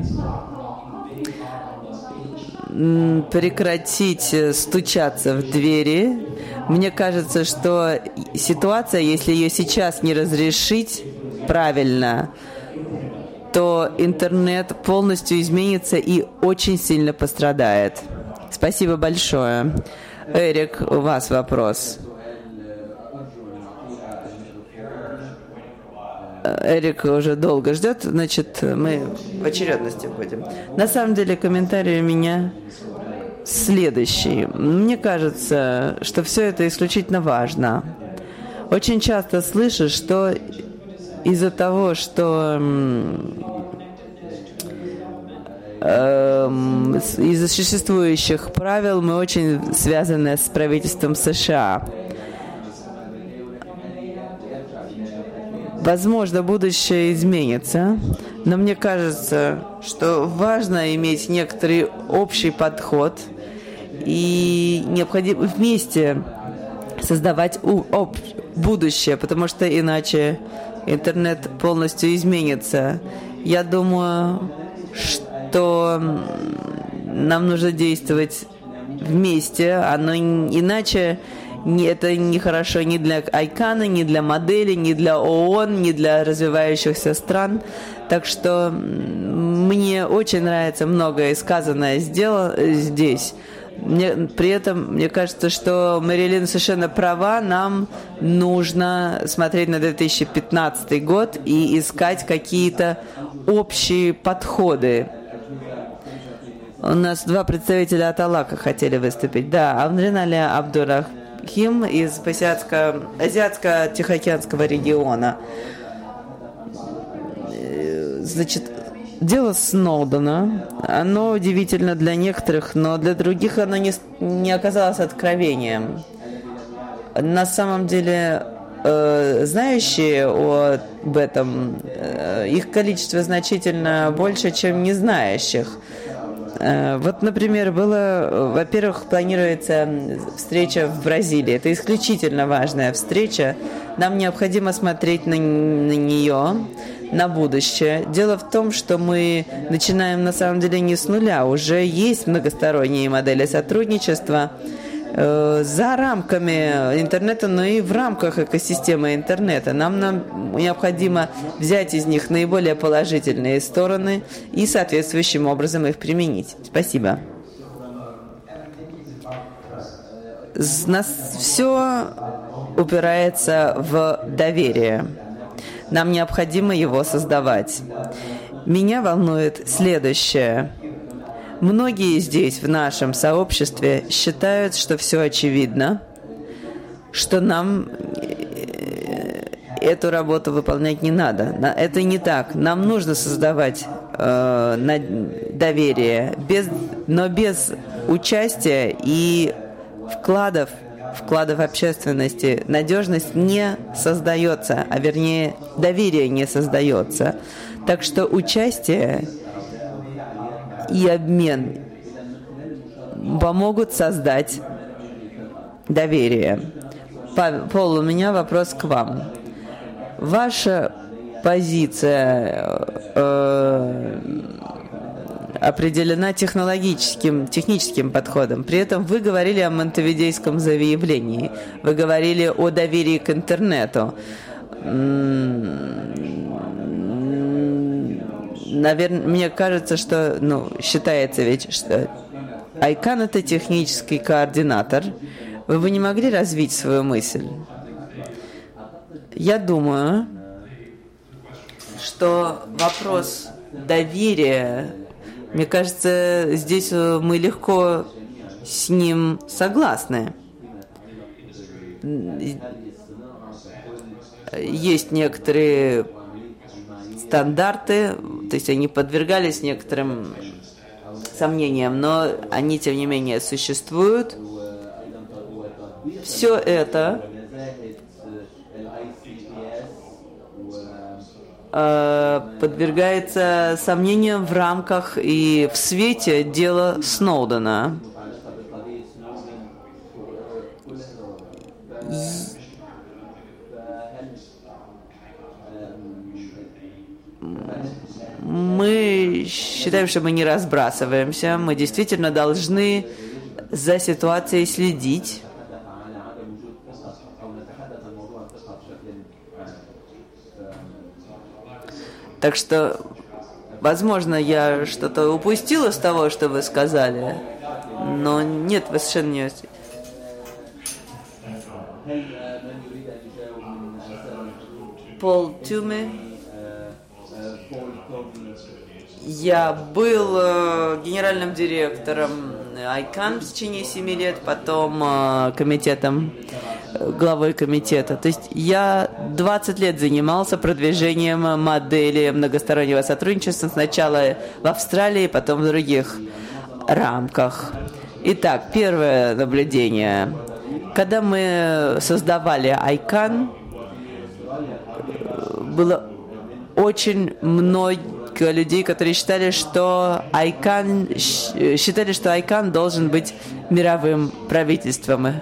B: прекратить стучаться в двери. Мне кажется, что ситуация, если ее сейчас не разрешить правильно, то интернет полностью изменится и очень сильно пострадает. Спасибо большое. Эрик, у вас вопрос. Эрик уже долго ждет, значит, мы в очередности будем. На самом деле, комментарий у меня следующий. Мне кажется, что все это исключительно важно. Очень часто слышу, что из-за того, что из-за существующих правил мы очень связаны с правительством США. Возможно, будущее изменится, но мне кажется, что важно иметь некоторый общий подход и необходимо вместе создавать будущее, потому что иначе интернет полностью изменится. Я думаю, что нам нужно действовать вместе, иначе это не хорошо ни для ICANN, ни для модели, ни для ООН, ни для развивающихся стран. Так что мне очень нравится многое сказанное здесь. При этом, мне кажется, что Мэрилин совершенно права, нам нужно смотреть на 2015 год и искать какие-то общие подходы. У нас два представителя от Аллаха хотели выступить. Да, Амринали Абдурахим из Азиатско-Тихоокеанского региона. Значит, дело Сноудена, оно удивительно для некоторых, но для других оно не оказалось откровением. На самом деле, знающие об этом, их количество значительно больше, чем не знающих. Вот, например, во-первых, планируется встреча в Бразилии. Это исключительно важная встреча. Нам необходимо смотреть на нее, на будущее. Дело в том, что мы начинаем на самом деле не с нуля. Уже есть многосторонние модели сотрудничества. за рамками интернета, но и в рамках экосистемы интернета. Нам необходимо взять из них наиболее положительные стороны и соответствующим образом их применить. Спасибо. Нас все упирается в доверие. Нам необходимо его создавать. Меня волнует следующее. Многие здесь, в нашем сообществе, считают, что все очевидно, что нам эту работу выполнять не надо. Это не так. Нам нужно создавать доверие, но без участия и вкладов общественности надежность не создается, а вернее доверие не создается. Так что участие и обмен помогут создать доверие. Пол, у меня вопрос к вам. Ваша позиция определена техническим подходом. При этом вы говорили о монтевидейском заявлении. Вы говорили о доверии к интернету. Наверное, мне кажется, что, считается ведь, что ICANN – это технический координатор. Вы бы не могли развить свою мысль? Я думаю, что вопрос доверия, мне кажется, здесь мы легко с ним согласны. Есть некоторые стандарты, то есть они подвергались некоторым сомнениям, но они, тем не менее, существуют. Все это подвергается сомнениям в рамках и в свете дела Сноудена. Мы считаем, что мы не разбрасываемся, мы действительно должны за ситуацией следить. Так что, возможно, я что-то упустила с того, что вы сказали, но нет, вы совершенно не... Пол Тюме. Я был генеральным директором ICANN в течение 7 лет, потом главой комитета. То есть я 20 лет занимался продвижением модели многостороннего сотрудничества сначала в Австралии, потом в других рамках. Итак, первое наблюдение. Когда мы создавали ICANN, было очень много людей, которые считали, что ICANN должен быть мировым правительством.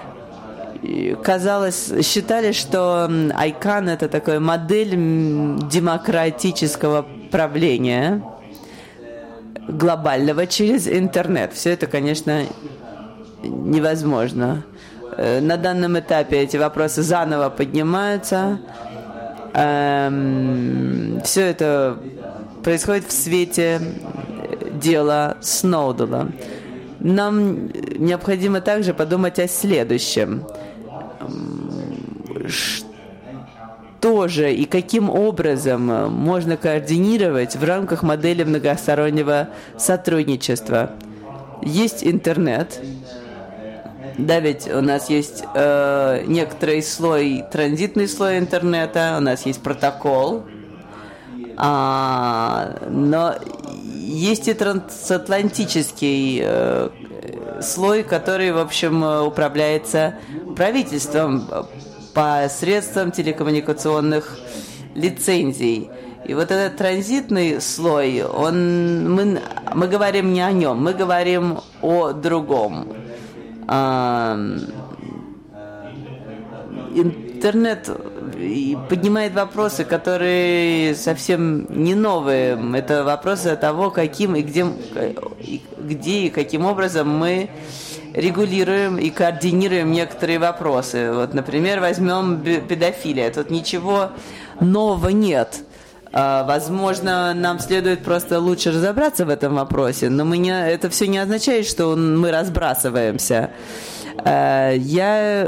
B: Считали, что ICANN это такая модель демократического правления глобального через интернет. Все это, конечно, невозможно. На данном этапе эти вопросы заново поднимаются. Все это происходит в свете дела Сноудена. Нам необходимо также подумать о следующем. Что же и каким образом можно координировать в рамках модели многостороннего сотрудничества? Есть интернет. Да, ведь у нас есть некоторый слой, транзитный слой интернета, у нас есть протокол, но есть и трансатлантический слой, который, в общем, управляется правительством посредством телекоммуникационных лицензий. И вот этот транзитный слой, мы говорим не о нем, мы говорим о другом. Интернет поднимает вопросы, которые совсем не новые. Это вопросы того, каким и где и каким образом мы регулируем и координируем некоторые вопросы. Вот, например, возьмем педофилия. Тут ничего нового нет. Возможно, нам следует просто лучше разобраться в этом вопросе, но это все не означает, что мы разбрасываемся. Я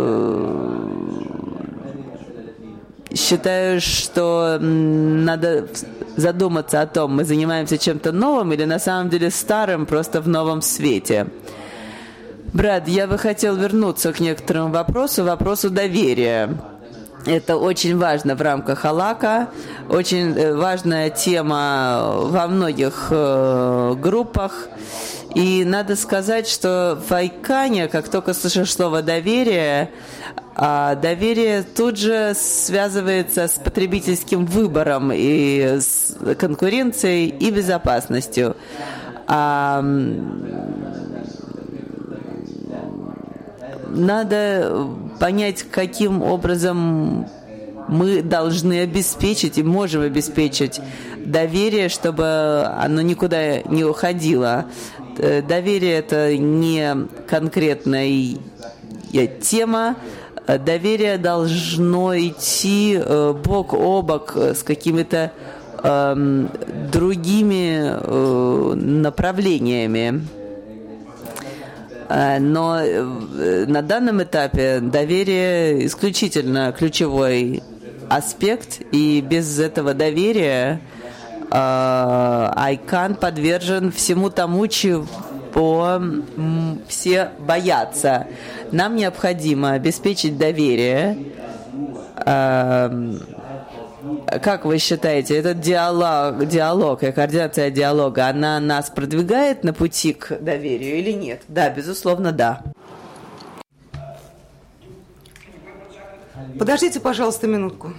B: считаю, что надо задуматься о том, мы занимаемся чем-то новым или на самом деле старым, просто в новом свете. Брат, я бы хотел вернуться к некоторому вопросу доверия. Это очень важно в рамках халака, очень важная тема во многих группах. И надо сказать, что в Айкане, как только слышишь слово «доверие», доверие тут же связывается с потребительским выбором и с конкуренцией и безопасностью. Надо понять, каким образом мы должны обеспечить и можем обеспечить доверие, чтобы оно никуда не уходило. Доверие – это не конкретная тема. Доверие должно идти бок о бок с какими-то другими направлениями. Но на данном этапе доверие исключительно ключевой аспект, и без этого доверия Айкан подвержен всему тому, чего все боятся. Нам необходимо обеспечить доверие. Как вы считаете, этот диалог и координация диалога, она нас продвигает на пути к доверию или нет? Да, безусловно, да.
A: Подождите, пожалуйста, минутку.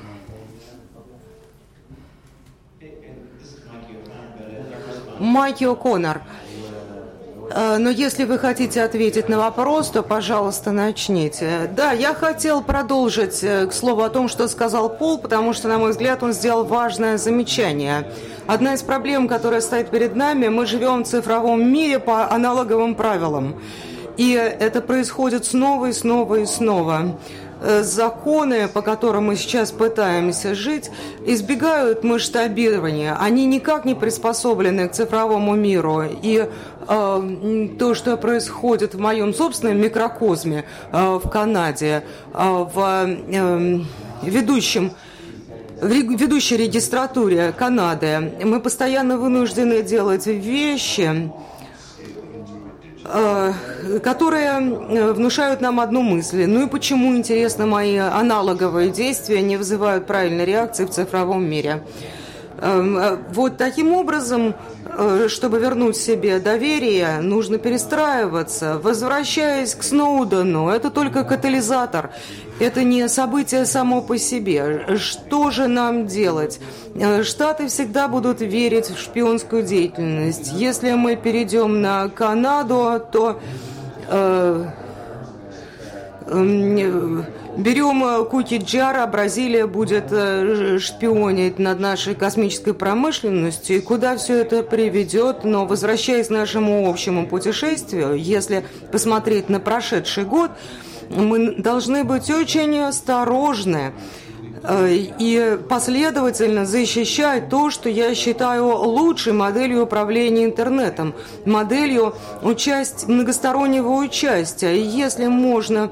A: Майки О'Коннор. Но если вы хотите ответить на вопрос, то, пожалуйста, начните. Да, я хотел продолжить к слову о том, что сказал Пол, потому что, на мой взгляд, он сделал важное замечание. Одна из проблем, которая стоит перед нами, мы живем в цифровом мире по аналоговым правилам. И это происходит снова и снова и снова. Законы, по которым мы сейчас пытаемся жить, избегают масштабирования. Они никак не приспособлены к цифровому миру. И то, что происходит в моем собственном микрокосме в Канаде, в ведущей регистратуре Канады, мы постоянно вынуждены делать вещи, которые внушают нам одну мысль. Ну и почему, интересно, мои аналоговые действия не вызывают правильной реакции в цифровом мире? Вот таким образом, чтобы вернуть себе доверие, нужно перестраиваться. Возвращаясь к Сноудену, это только катализатор. Это не событие само по себе. Что же нам делать? Штаты всегда будут верить в шпионскую деятельность. Если мы перейдем на Канаду, то берем Куки-Джара, Бразилия будет шпионить над нашей космической промышленностью. И куда все это приведет? Но, возвращаясь к нашему общему путешествию, если посмотреть на прошедший год, мы должны быть очень осторожны и последовательно защищать то, что я считаю лучшей моделью управления интернетом, моделью многостороннего участия. И если можно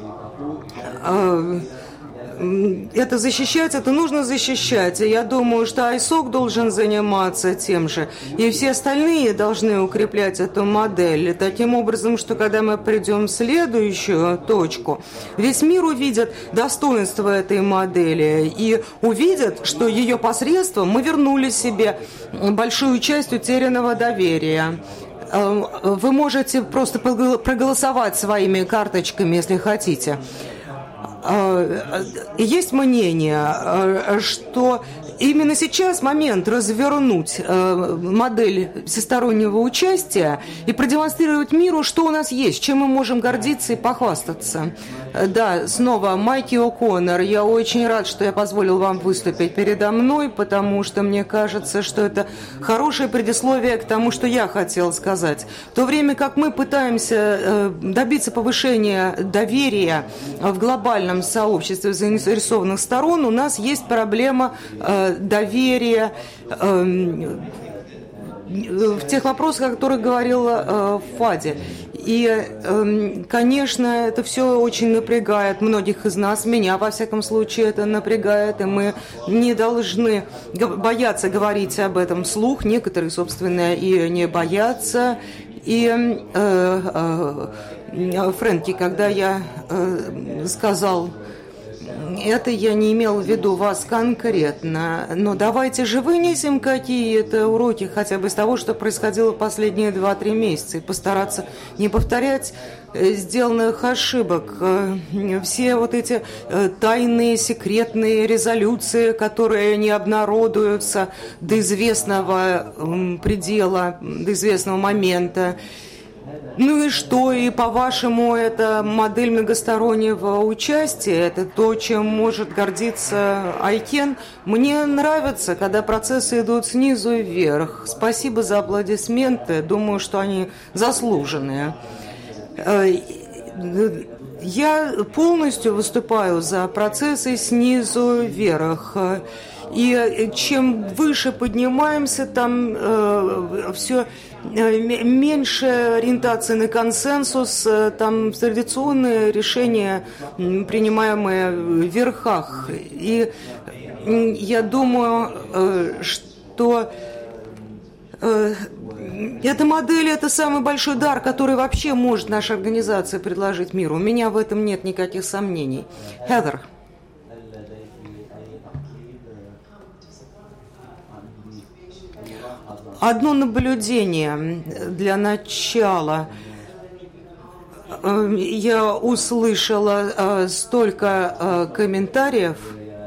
A: это защищать, это нужно защищать. И я думаю, что ISOC должен заниматься тем же. И все остальные должны укреплять эту модель. Таким образом, что когда мы придем в следующую точку, весь мир увидит достоинство этой модели и увидит, что ее посредством мы вернули себе большую часть утерянного доверия. Вы можете просто проголосовать своими карточками, если хотите. Есть мнение, что именно сейчас момент развернуть модель всестороннего участия и продемонстрировать миру, что у нас есть, чем мы можем гордиться и похвастаться. Да, снова Майки О'Коннор. Я очень рад, что я позволил вам выступить передо мной, потому что мне кажется, что это хорошее предисловие к тому, что я хотел сказать. В то время как мы пытаемся добиться повышения доверия в глобальном сообществе заинтересованных сторон, у нас есть проблема доверия в тех вопросах, о которых говорил Фади. И, конечно, это все очень напрягает многих из нас. Меня, во всяком случае, это напрягает, и мы не должны бояться говорить об этом вслух. Некоторые, собственно, и не боятся. И Фрэнки, когда я сказал... Это я не имел в виду вас конкретно, но давайте же вынесем какие-то уроки хотя бы из того, что происходило в последние 2-3 месяца, и постараться не повторять сделанных ошибок. Все вот эти тайные, секретные резолюции, которые не обнародуются до известного предела, до известного момента. Ну и что? И по-вашему, это модель многостороннего участия? Это то, чем может гордиться ICANN? Мне нравится, когда процессы идут снизу вверх. Спасибо за аплодисменты. Думаю, что они заслуженные. Я полностью выступаю за процессы снизу вверх. И чем выше поднимаемся, там все меньше ориентации на консенсус, там традиционные решения, принимаемые в верхах. И я думаю, что эта модель – это самый большой дар, который вообще может наша организация предложить миру. У меня в этом нет никаких сомнений. Хедер. Одно наблюдение для начала. Я услышала столько комментариев.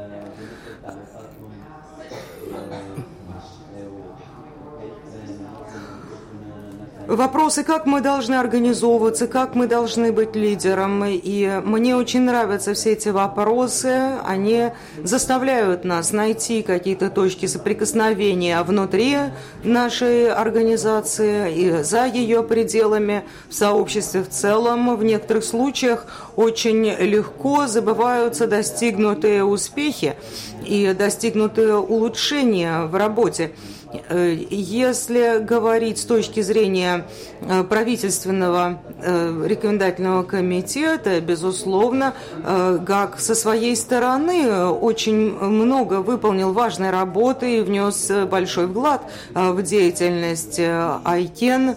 A: Вопросы, как мы должны организовываться, как мы должны быть лидером. И мне очень нравятся все эти вопросы. Они заставляют нас найти какие-то точки соприкосновения внутри нашей организации и за ее пределами, в сообществе в целом. В некоторых случаях очень легко забываются достигнутые успехи и достигнутые улучшения в работе. Если говорить с точки зрения правительственного рекомендательного комитета, безусловно, ГАК со своей стороны очень много выполнил важной работы и внес большой вклад в деятельность ICANN.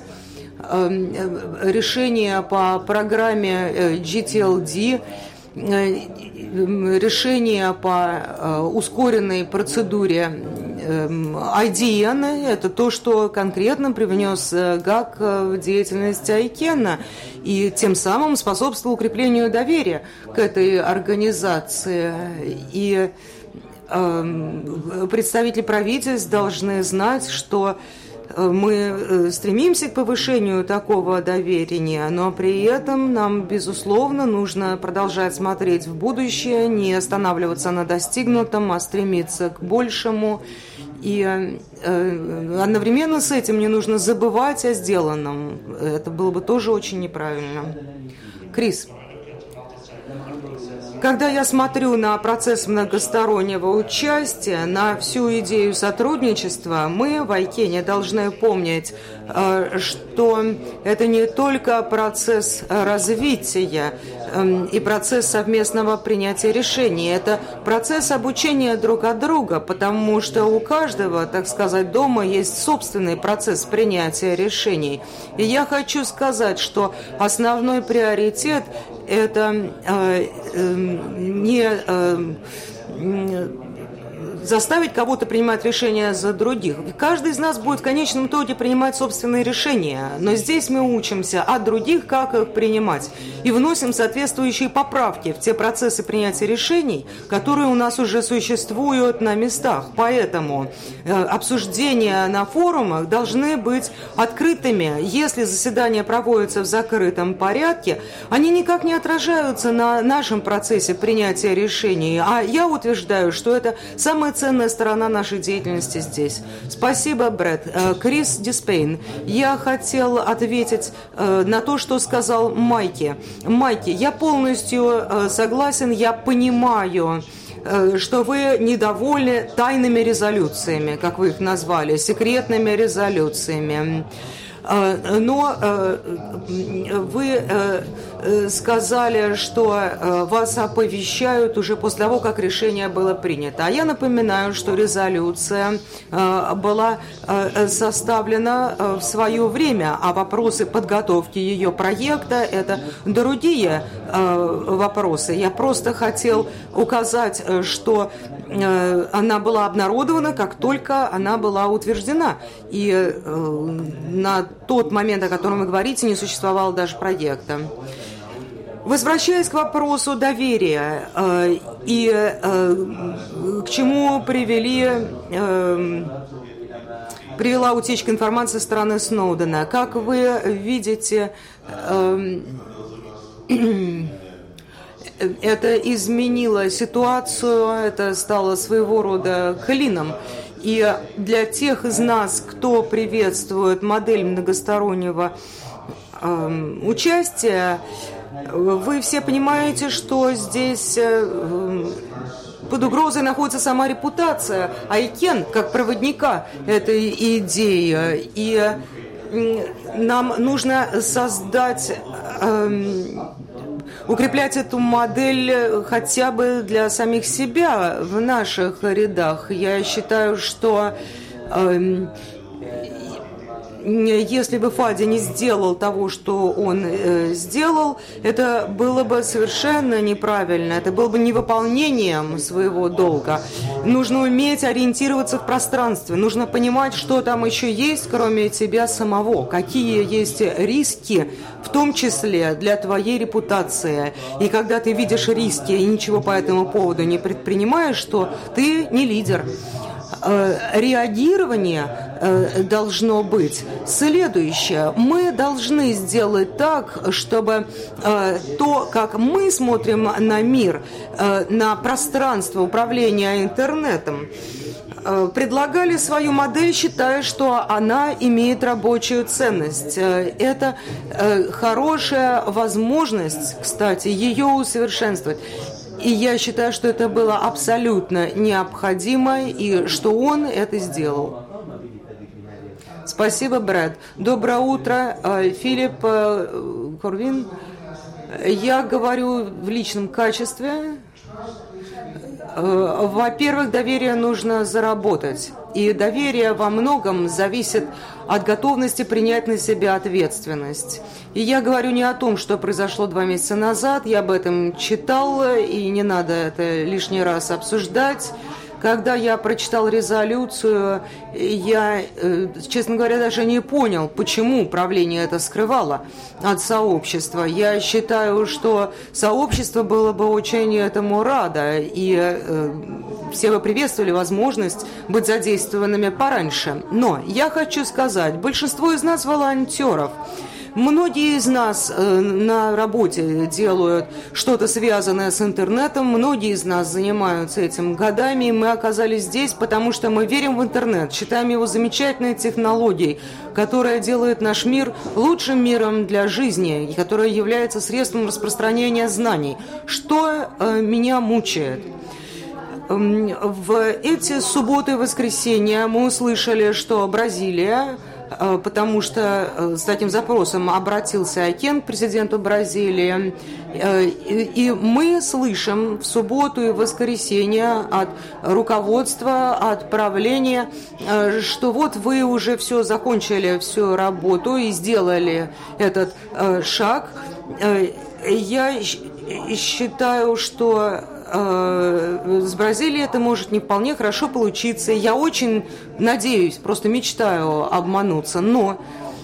A: Решение по программе GTLD, решение по ускоренной процедуре IDN – это то, что конкретно привнес ГАК в деятельность ICANN и тем самым способствовал укреплению доверия к этой организации. И представители правительств должны знать, что мы стремимся к повышению такого доверия, но при этом нам, безусловно, нужно продолжать смотреть в будущее, не останавливаться на достигнутом, а стремиться к большему. И одновременно с этим не нужно забывать о сделанном. Это было бы тоже очень неправильно. Крис. Когда я смотрю на процесс многостороннего участия, на всю идею сотрудничества, мы в ICANN должны помнить, что это не только процесс развития и процесс совместного принятия решений, это процесс обучения друг от друга, потому что у каждого, так сказать, дома есть собственный процесс принятия решений. И я хочу сказать, что основной приоритет – это не заставить кого-то принимать решения за других. Каждый из нас будет в конечном итоге принимать собственные решения, но здесь мы учимся от других, как их принимать, и вносим соответствующие поправки в те процессы принятия решений, которые у нас уже существуют на местах. Поэтому обсуждения на форумах должны быть открытыми. Если заседания проводятся в закрытом порядке, они никак не отражаются на нашем процессе принятия решений. А я утверждаю, что это самая ценная сторона нашей деятельности здесь. Спасибо, Брэд. Крис Диспейн, я хотел ответить на то, что сказал Майки. Майки, я полностью согласен, я понимаю, что вы недовольны тайными резолюциями, как вы их назвали, секретными резолюциями. Но вы сказали, что вас оповещают уже после того, как решение было принято. А я напоминаю, что резолюция была составлена в свое время, а вопросы подготовки ее проекта – это другие вопросы. Я просто хотел указать, что она была обнародована, как только она была утверждена. И на тот момент, о котором вы говорите, не существовало даже проекта. Возвращаясь к вопросу доверия и к чему привела утечка информации со стороны Сноудена. Как вы видите, это изменило ситуацию, это стало своего рода клином. И для тех из нас, кто приветствует модель многостороннего участия, вы все понимаете, что здесь под угрозой находится сама репутация ICANN как проводника этой идеи. И нам нужно укреплять эту модель хотя бы для самих себя в наших рядах. Я считаю, что если бы Фади не сделал того, что он сделал, это было бы совершенно неправильно, это было бы невыполнением своего долга. Нужно уметь ориентироваться в пространстве, нужно понимать, что там еще есть, кроме тебя самого, какие есть риски, в том числе для твоей репутации. И когда ты видишь риски и ничего по этому поводу не предпринимаешь, то ты не лидер. Реагирование должно быть следующее. Мы должны сделать так, чтобы то, как мы смотрим на мир, на пространство управления интернетом, предлагали свою модель, считая, что она имеет рабочую ценность. Это хорошая возможность, кстати, ее усовершенствовать. И я считаю, что это было абсолютно необходимо, и что он это сделал. Спасибо, Брэд. Доброе утро, Филипп Корвин. Я говорю в личном качестве. Во-первых, доверие нужно заработать. И доверие во многом зависит от готовности принять на себя ответственность. И я говорю не о том, что произошло 2 месяца назад, я об этом читал, и не надо это лишний раз обсуждать. Когда я прочитал резолюцию, я, честно говоря, даже не понял, почему управление это скрывало от сообщества. Я считаю, что сообщество было бы очень этому радо, и все бы приветствовали возможность быть задействованными пораньше. Но я хочу сказать, большинство из нас волонтеров. Многие из нас на работе делают что-то связанное с интернетом, многие из нас занимаются этим годами, и мы оказались здесь, потому что мы верим в интернет, считаем его замечательной технологией, которая делает наш мир лучшим миром для жизни, и которая является средством распространения знаний. Что меня мучает? В эти субботы и воскресенья мы услышали, что Бразилия, потому что с таким запросом обратился ICANN к президенту Бразилии. И мы слышим в субботу и воскресенье от руководства, от правления, что вот вы уже все закончили, всю работу и сделали этот шаг. Я считаю, что с Бразилией это может не вполне хорошо получиться. Я очень надеюсь, просто мечтаю обмануться, но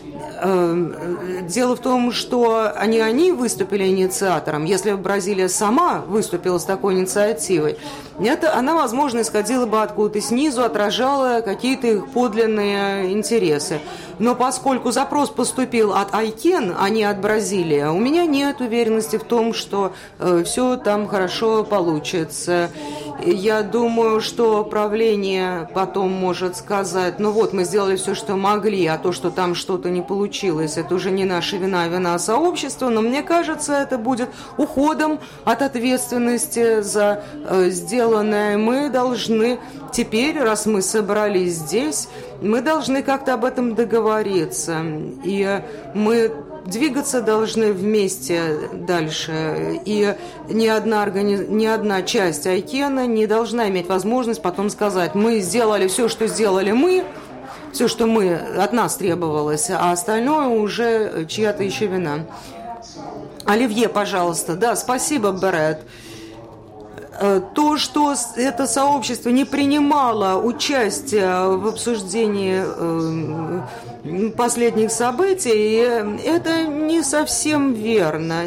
A: дело в том, что они выступили инициатором. Если бы Бразилия сама выступила с такой инициативой, она, возможно, исходила бы откуда-то снизу, отражала какие-то их подлинные интересы. Но поскольку запрос поступил от ICANN, а не от Бразилии, у меня нет уверенности в том, что все там хорошо получится. Я думаю, что правление потом может сказать: ну вот, мы сделали все, что могли, а то, что там что-то не получилось, это уже не наша вина, а вина сообщества. Но мне кажется, это будет уходом от ответственности за сделанное. Мы должны теперь, раз мы собрались здесь, мы должны как-то об этом договориться. И мы двигаться должны вместе дальше. И ни одна часть ICANN не должна иметь возможность потом сказать: мы сделали все, что сделали мы, все, что от нас требовалось, а остальное уже чья-то еще вина. Оливье, пожалуйста. Да, спасибо, Берет. То, что это сообщество не принимало участие в обсуждении последних событий, это не совсем верно.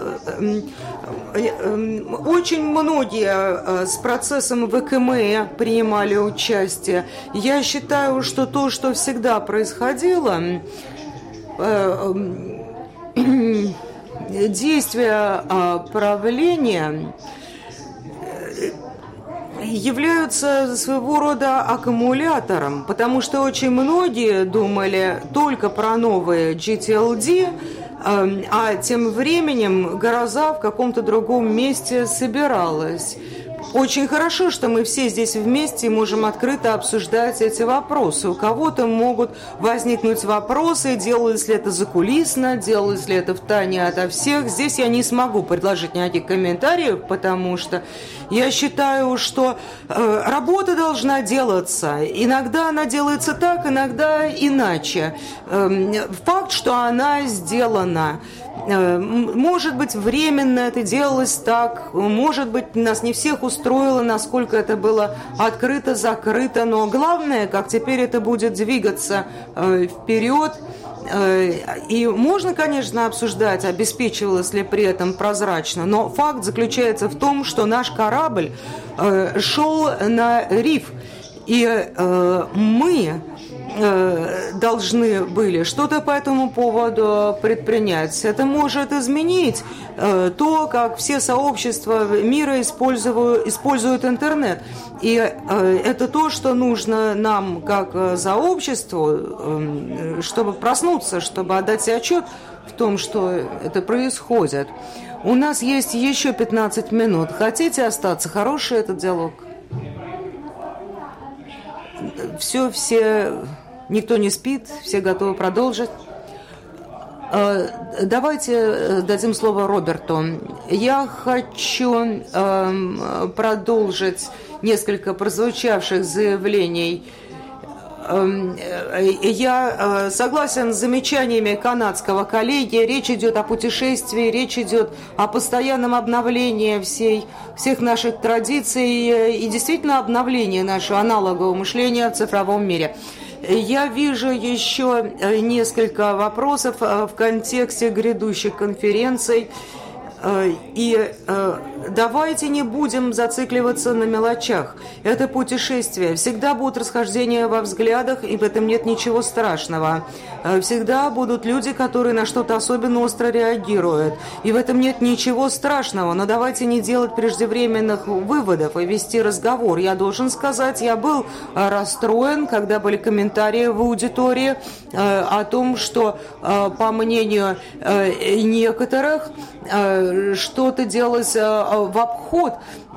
A: Очень многие с процессом ВКМ принимали участие. Я считаю, что то, что всегда происходило, действия правления являются своего рода аккумулятором, потому что очень многие думали только про новые GTLD, а тем временем гроза в каком-то другом месте собиралась. Очень хорошо, что мы все здесь вместе можем открыто обсуждать эти вопросы. У кого-то могут возникнуть вопросы, делалось ли это закулисно, делалось ли это втайне ото всех. Здесь я не смогу предложить никаких комментариев, потому что я считаю, что работа должна делаться. Иногда она делается так, иногда иначе. Факт, что она сделана. Может быть, временно это делалось так, может быть, нас не всех устроило, насколько это было открыто, закрыто, но главное, как теперь это будет двигаться вперед. И можно, конечно, обсуждать, обеспечивалось ли при этом прозрачно, но факт заключается в том, что наш корабль шел на риф, и мы должны были что-то по этому поводу предпринять. Это может изменить то, как все сообщества мира используют интернет. И это то, что нужно нам, как сообществу, чтобы проснуться, чтобы отдать себе отчет в том, что это происходит. У нас есть еще 15 минут. Хотите остаться? Хороший этот диалог? Все... Никто не спит, все готовы продолжить. Давайте дадим слово Роберту. Я хочу продолжить несколько прозвучавших заявлений. Я согласен с замечаниями канадского коллеги. Речь идет о путешествии, речь идет о постоянном обновлении всех наших традиций и действительно обновлении нашего аналогового мышления в цифровом мире. Я вижу еще несколько вопросов в контексте грядущих конференций. И давайте не будем зацикливаться на мелочах. Это путешествие. Всегда будут расхождения во взглядах, и в этом нет ничего страшного. Всегда будут люди, которые на что-то особенно остро реагируют. И в этом нет ничего страшного. Но давайте не делать преждевременных выводов и вести разговор. Я должен сказать, я был расстроен, когда были комментарии в аудитории о том, что, по мнению некоторых, что-то делалось в обход.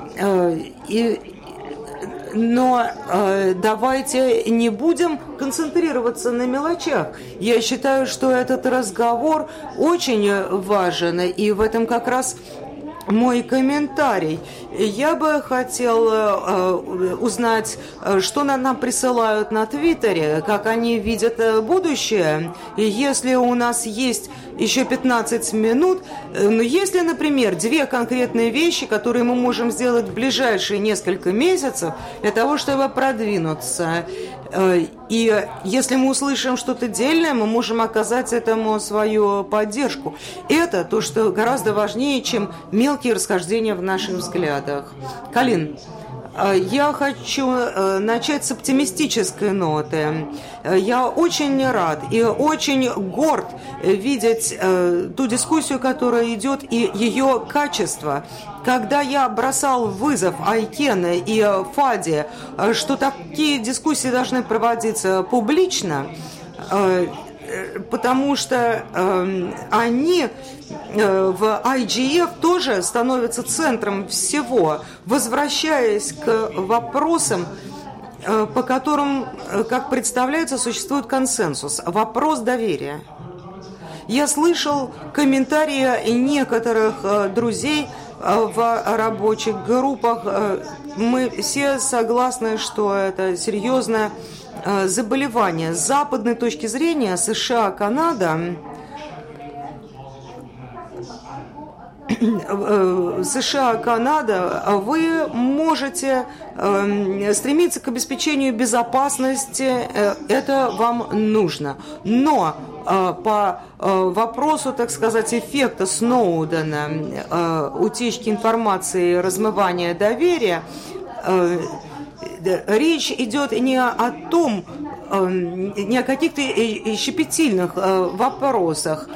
A: Но давайте не будем концентрироваться на мелочах. Я считаю, что этот разговор очень важен, и в этом как раз мой комментарий. Я бы хотел узнать, что нам присылают на Твиттере, как они видят будущее. И если у нас есть еще 15 минут, но если, например, две конкретные вещи, которые мы можем сделать в ближайшие несколько месяцев для того, чтобы продвинуться. И если мы услышим что-то дельное, мы можем оказать этому свою поддержку. Это то, что гораздо важнее, чем мелкие расхождения в наших взглядах. Калин, я хочу начать с оптимистической ноты. Я очень рад и очень горд видеть ту дискуссию, которая идет, и ее качество. Когда я бросал вызов ICANN и ФАДе, что такие дискуссии должны проводиться публично, потому что они в IGF тоже становятся центром всего, возвращаясь к вопросам, по которым, как представляется, существует консенсус. Вопрос доверия. Я слышал комментарии некоторых друзей в рабочих группах. Мы все согласны, что это серьезное заболевание. С западной точки зрения США, Канада, вы можете стремиться к обеспечению безопасности, это вам нужно. Но по вопросу, так сказать, эффекта Сноудена, утечки информации, размывания доверия, речь идет не о том, не о каких-то щепетильных вопросах,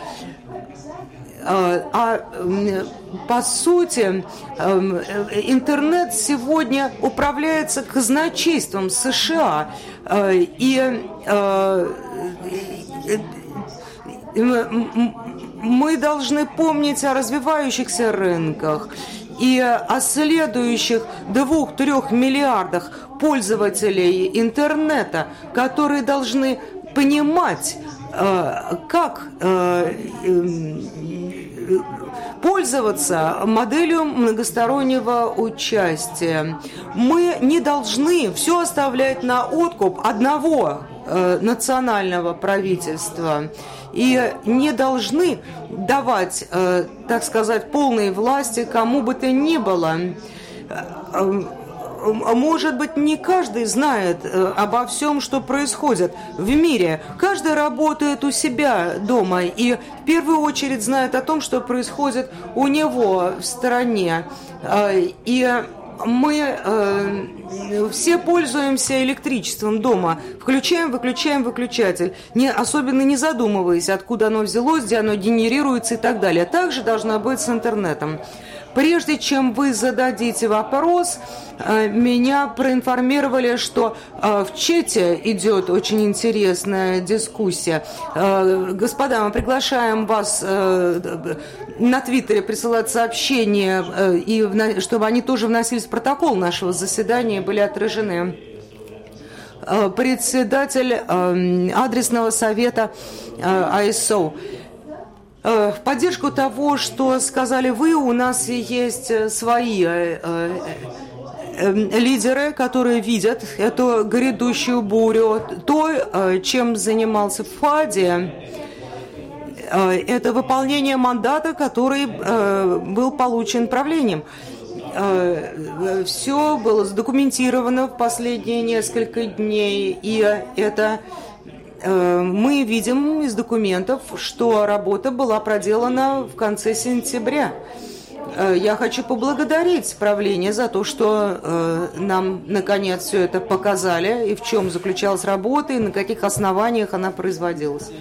A: а по сути интернет сегодня управляется казначейством США, и мы должны помнить о развивающихся рынках и о следующих 2-3 миллиардах пользователей интернета, которые должны понимать, как пользоваться моделью многостороннего участия. Мы не должны все оставлять на откуп одного национального правительства и не должны давать, так сказать, полной власти кому бы то ни было. Может быть, не каждый знает обо всем, что происходит в мире. Каждый работает у себя дома и в первую очередь знает о том, что происходит у него в стране. И мы все пользуемся электричеством дома. Включаем, выключаем выключатель, особенно не задумываясь, откуда оно взялось, где оно генерируется и так далее. Также должно быть с интернетом. Прежде чем вы зададите вопрос, меня проинформировали, что в чате идет очень интересная дискуссия. Господа, мы приглашаем вас на Твиттере присылать сообщения, и чтобы они тоже вносились в протокол нашего заседания и были отражены. Председатель адресного совета ISO. В поддержку того, что сказали вы, у нас есть свои лидеры, которые видят эту грядущую бурю. То, чем занимался ФАДе, это выполнение мандата, который был получен правлением. Все было задокументировано в последние несколько дней, и это... Мы видим из документов, что работа была проделана в конце сентября. Я хочу поблагодарить правление за то, что нам, наконец, все это показали, и в чем заключалась работа, и на каких основаниях она производилась.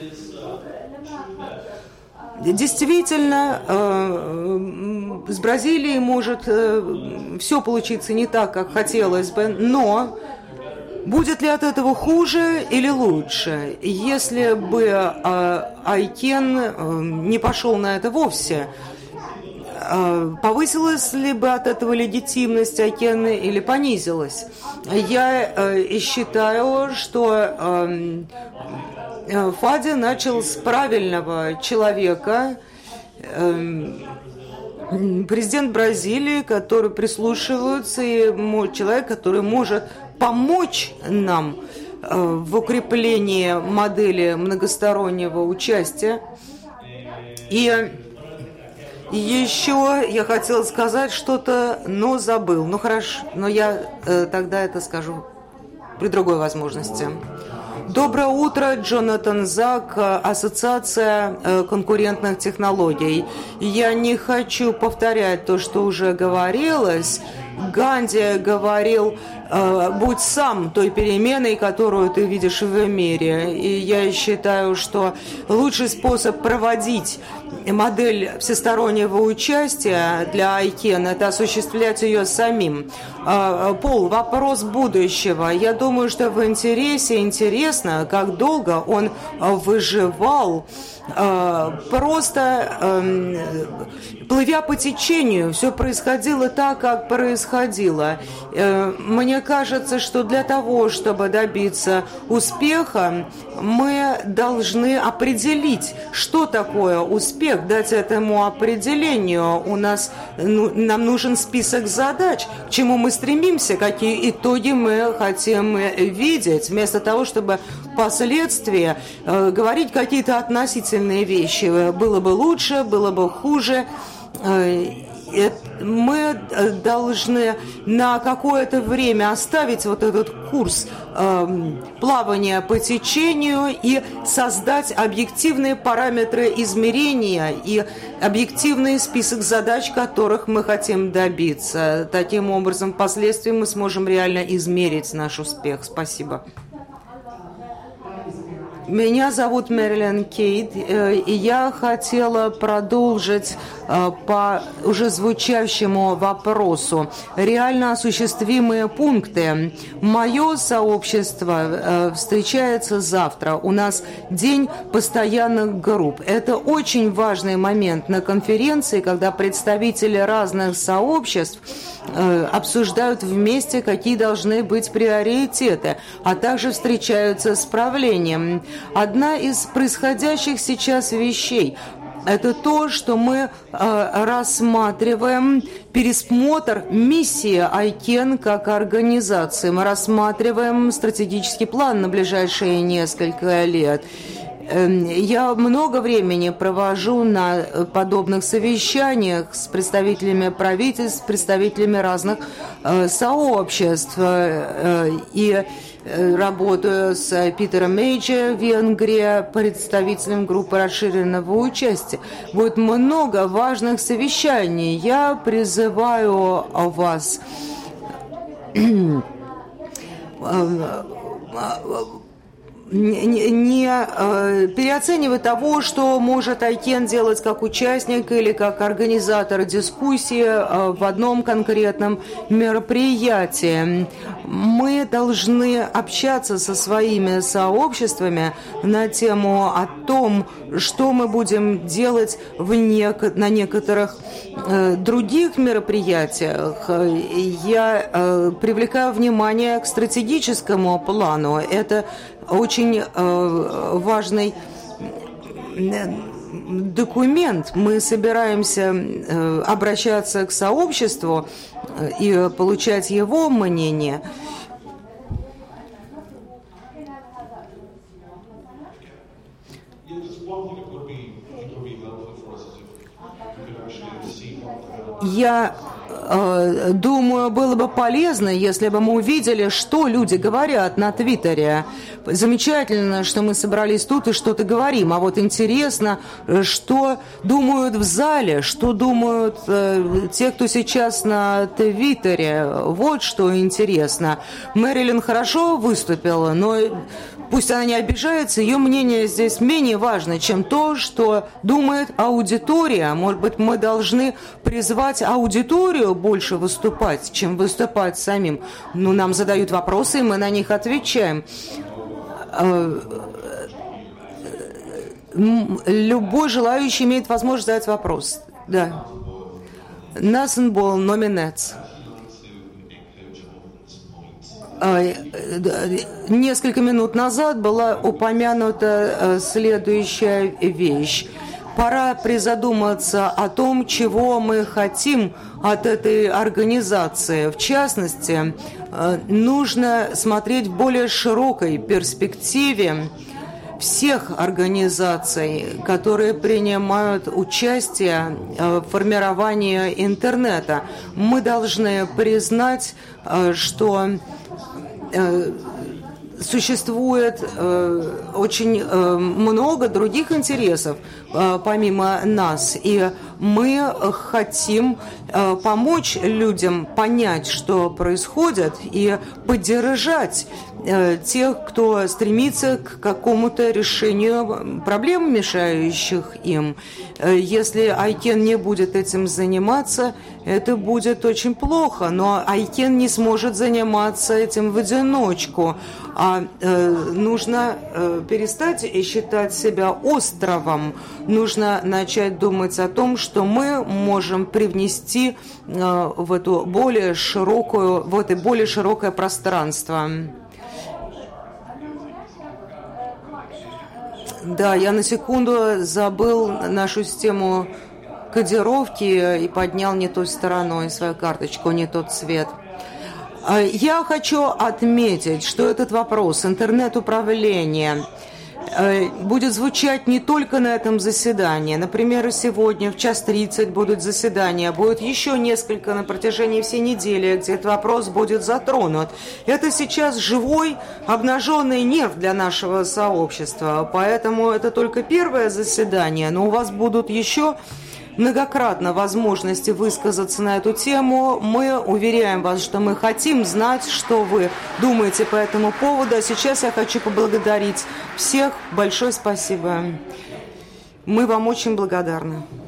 A: Действительно, с Бразилией может все получиться не так, как хотелось бы, но... Будет ли от этого хуже или лучше? Если бы ICANN не пошел на это вовсе, повысилась ли бы от этого легитимность ICANN или понизилась? Я считаю, что ФАДе начал с правильного человека, президент Бразилии, который прислушивается, и человек, который может помочь нам в укреплении модели многостороннего участия. И еще я хотела сказать что-то, но забыл. Ну хорошо, но я тогда это скажу при другой возможности. Доброе утро, Джонатан Зак, Ассоциация конкурентных технологий. Я не хочу повторять то, что уже говорилось. Ганди говорил: будь сам той переменой, которую ты видишь в мире. И я считаю, что лучший способ проводить модель всестороннего участия для ICANN – это осуществлять ее самим. Пол, вопрос будущего. Я думаю, что в интересно, как долго он выживал, просто плывя по течению. Все происходило так, как происходило. Мне кажется, что для того, чтобы добиться успеха, мы должны определить, что такое успех, дать этому определению. Нам нужен список задач, к чему мы стремимся, какие итоги мы хотим видеть, вместо того, чтобы впоследствии говорить какие-то относительные вещи. Было бы лучше, было бы хуже. Мы должны на какое-то время оставить вот этот курс плавания по течению и создать объективные параметры измерения и объективный список задач, которых мы хотим добиться. Таким образом, впоследствии мы сможем реально измерить наш успех. Спасибо. Меня зовут Мэрилин Кейт, и я хотела продолжить по уже звучащему вопросу. Реально осуществимые пункты. Мое сообщество встречается завтра. У нас день постоянных групп. Это очень важный момент на конференции, когда представители разных сообществ обсуждают вместе, какие должны быть приоритеты, а также встречаются с правлением. Одна из происходящих сейчас вещей – это то, что мы рассматриваем пересмотр миссии ICANN как организации. Мы рассматриваем стратегический план на ближайшие несколько лет. Я много времени провожу на подобных совещаниях с представителями правительств, с представителями разных сообществ. И работаю с Питером Мейджи в Венгрии, представителем группы расширенного участия. Будет много важных совещаний. Я призываю вас не переоценивать того, что может ICANN делать как участник или как организатор дискуссии в одном конкретном мероприятии. Мы должны общаться со своими сообществами на тему о том, что мы будем делать на некоторых других мероприятиях. Я привлекаю внимание к стратегическому плану. Это очень важный документ. Мы собираемся обращаться к сообществу и получать его мнение. Я думаю, было бы полезно, если бы мы увидели, что люди говорят на Твиттере. Замечательно, что мы собрались тут и что-то говорим. А вот интересно, что думают в зале, что думают те, кто сейчас на Твиттере. Вот что интересно. Мэрилин хорошо выступила, но пусть она не обижается, ее мнение здесь менее важно, чем то, что думает аудитория. Может быть, мы должны призвать аудиторию больше выступать, чем выступать самим. Ну, нам задают вопросы, и мы на них отвечаем. Любой желающий имеет возможность задать вопрос. Да. Насенбол, номинец. Несколько минут назад была упомянута следующая вещь. Пора призадуматься о том, чего мы хотим от этой организации. В частности, нужно смотреть в более широкой перспективе всех организаций, которые принимают участие в формировании интернета. Мы должны признать, что существует очень много других интересов помимо нас, и мы хотим помочь людям понять, что происходит, и поддержать тех, кто стремится к какому-то решению проблем, мешающих им. Если ICANN не будет этим заниматься, это будет очень плохо, но ICANN не сможет заниматься этим в одиночку. Нужно перестать считать себя островом, нужно начать думать о том, что мы можем привнести в это более широкое пространство. Да, я на секунду забыл нашу систему кодировки и поднял не той стороной свою карточку, не тот цвет. Я хочу отметить, что этот вопрос интернет-управления будет звучать не только на этом заседании. Например, сегодня в 1:30 будут заседания, будет еще несколько на протяжении всей недели, где этот вопрос будет затронут. Это сейчас живой, обнаженный нерв для нашего сообщества, поэтому это только первое заседание, но у вас будут еще многократно возможности высказаться на эту тему. Мы уверяем вас, что мы хотим знать, что вы думаете по этому поводу. А сейчас я хочу поблагодарить всех. Большое спасибо. Мы вам очень благодарны.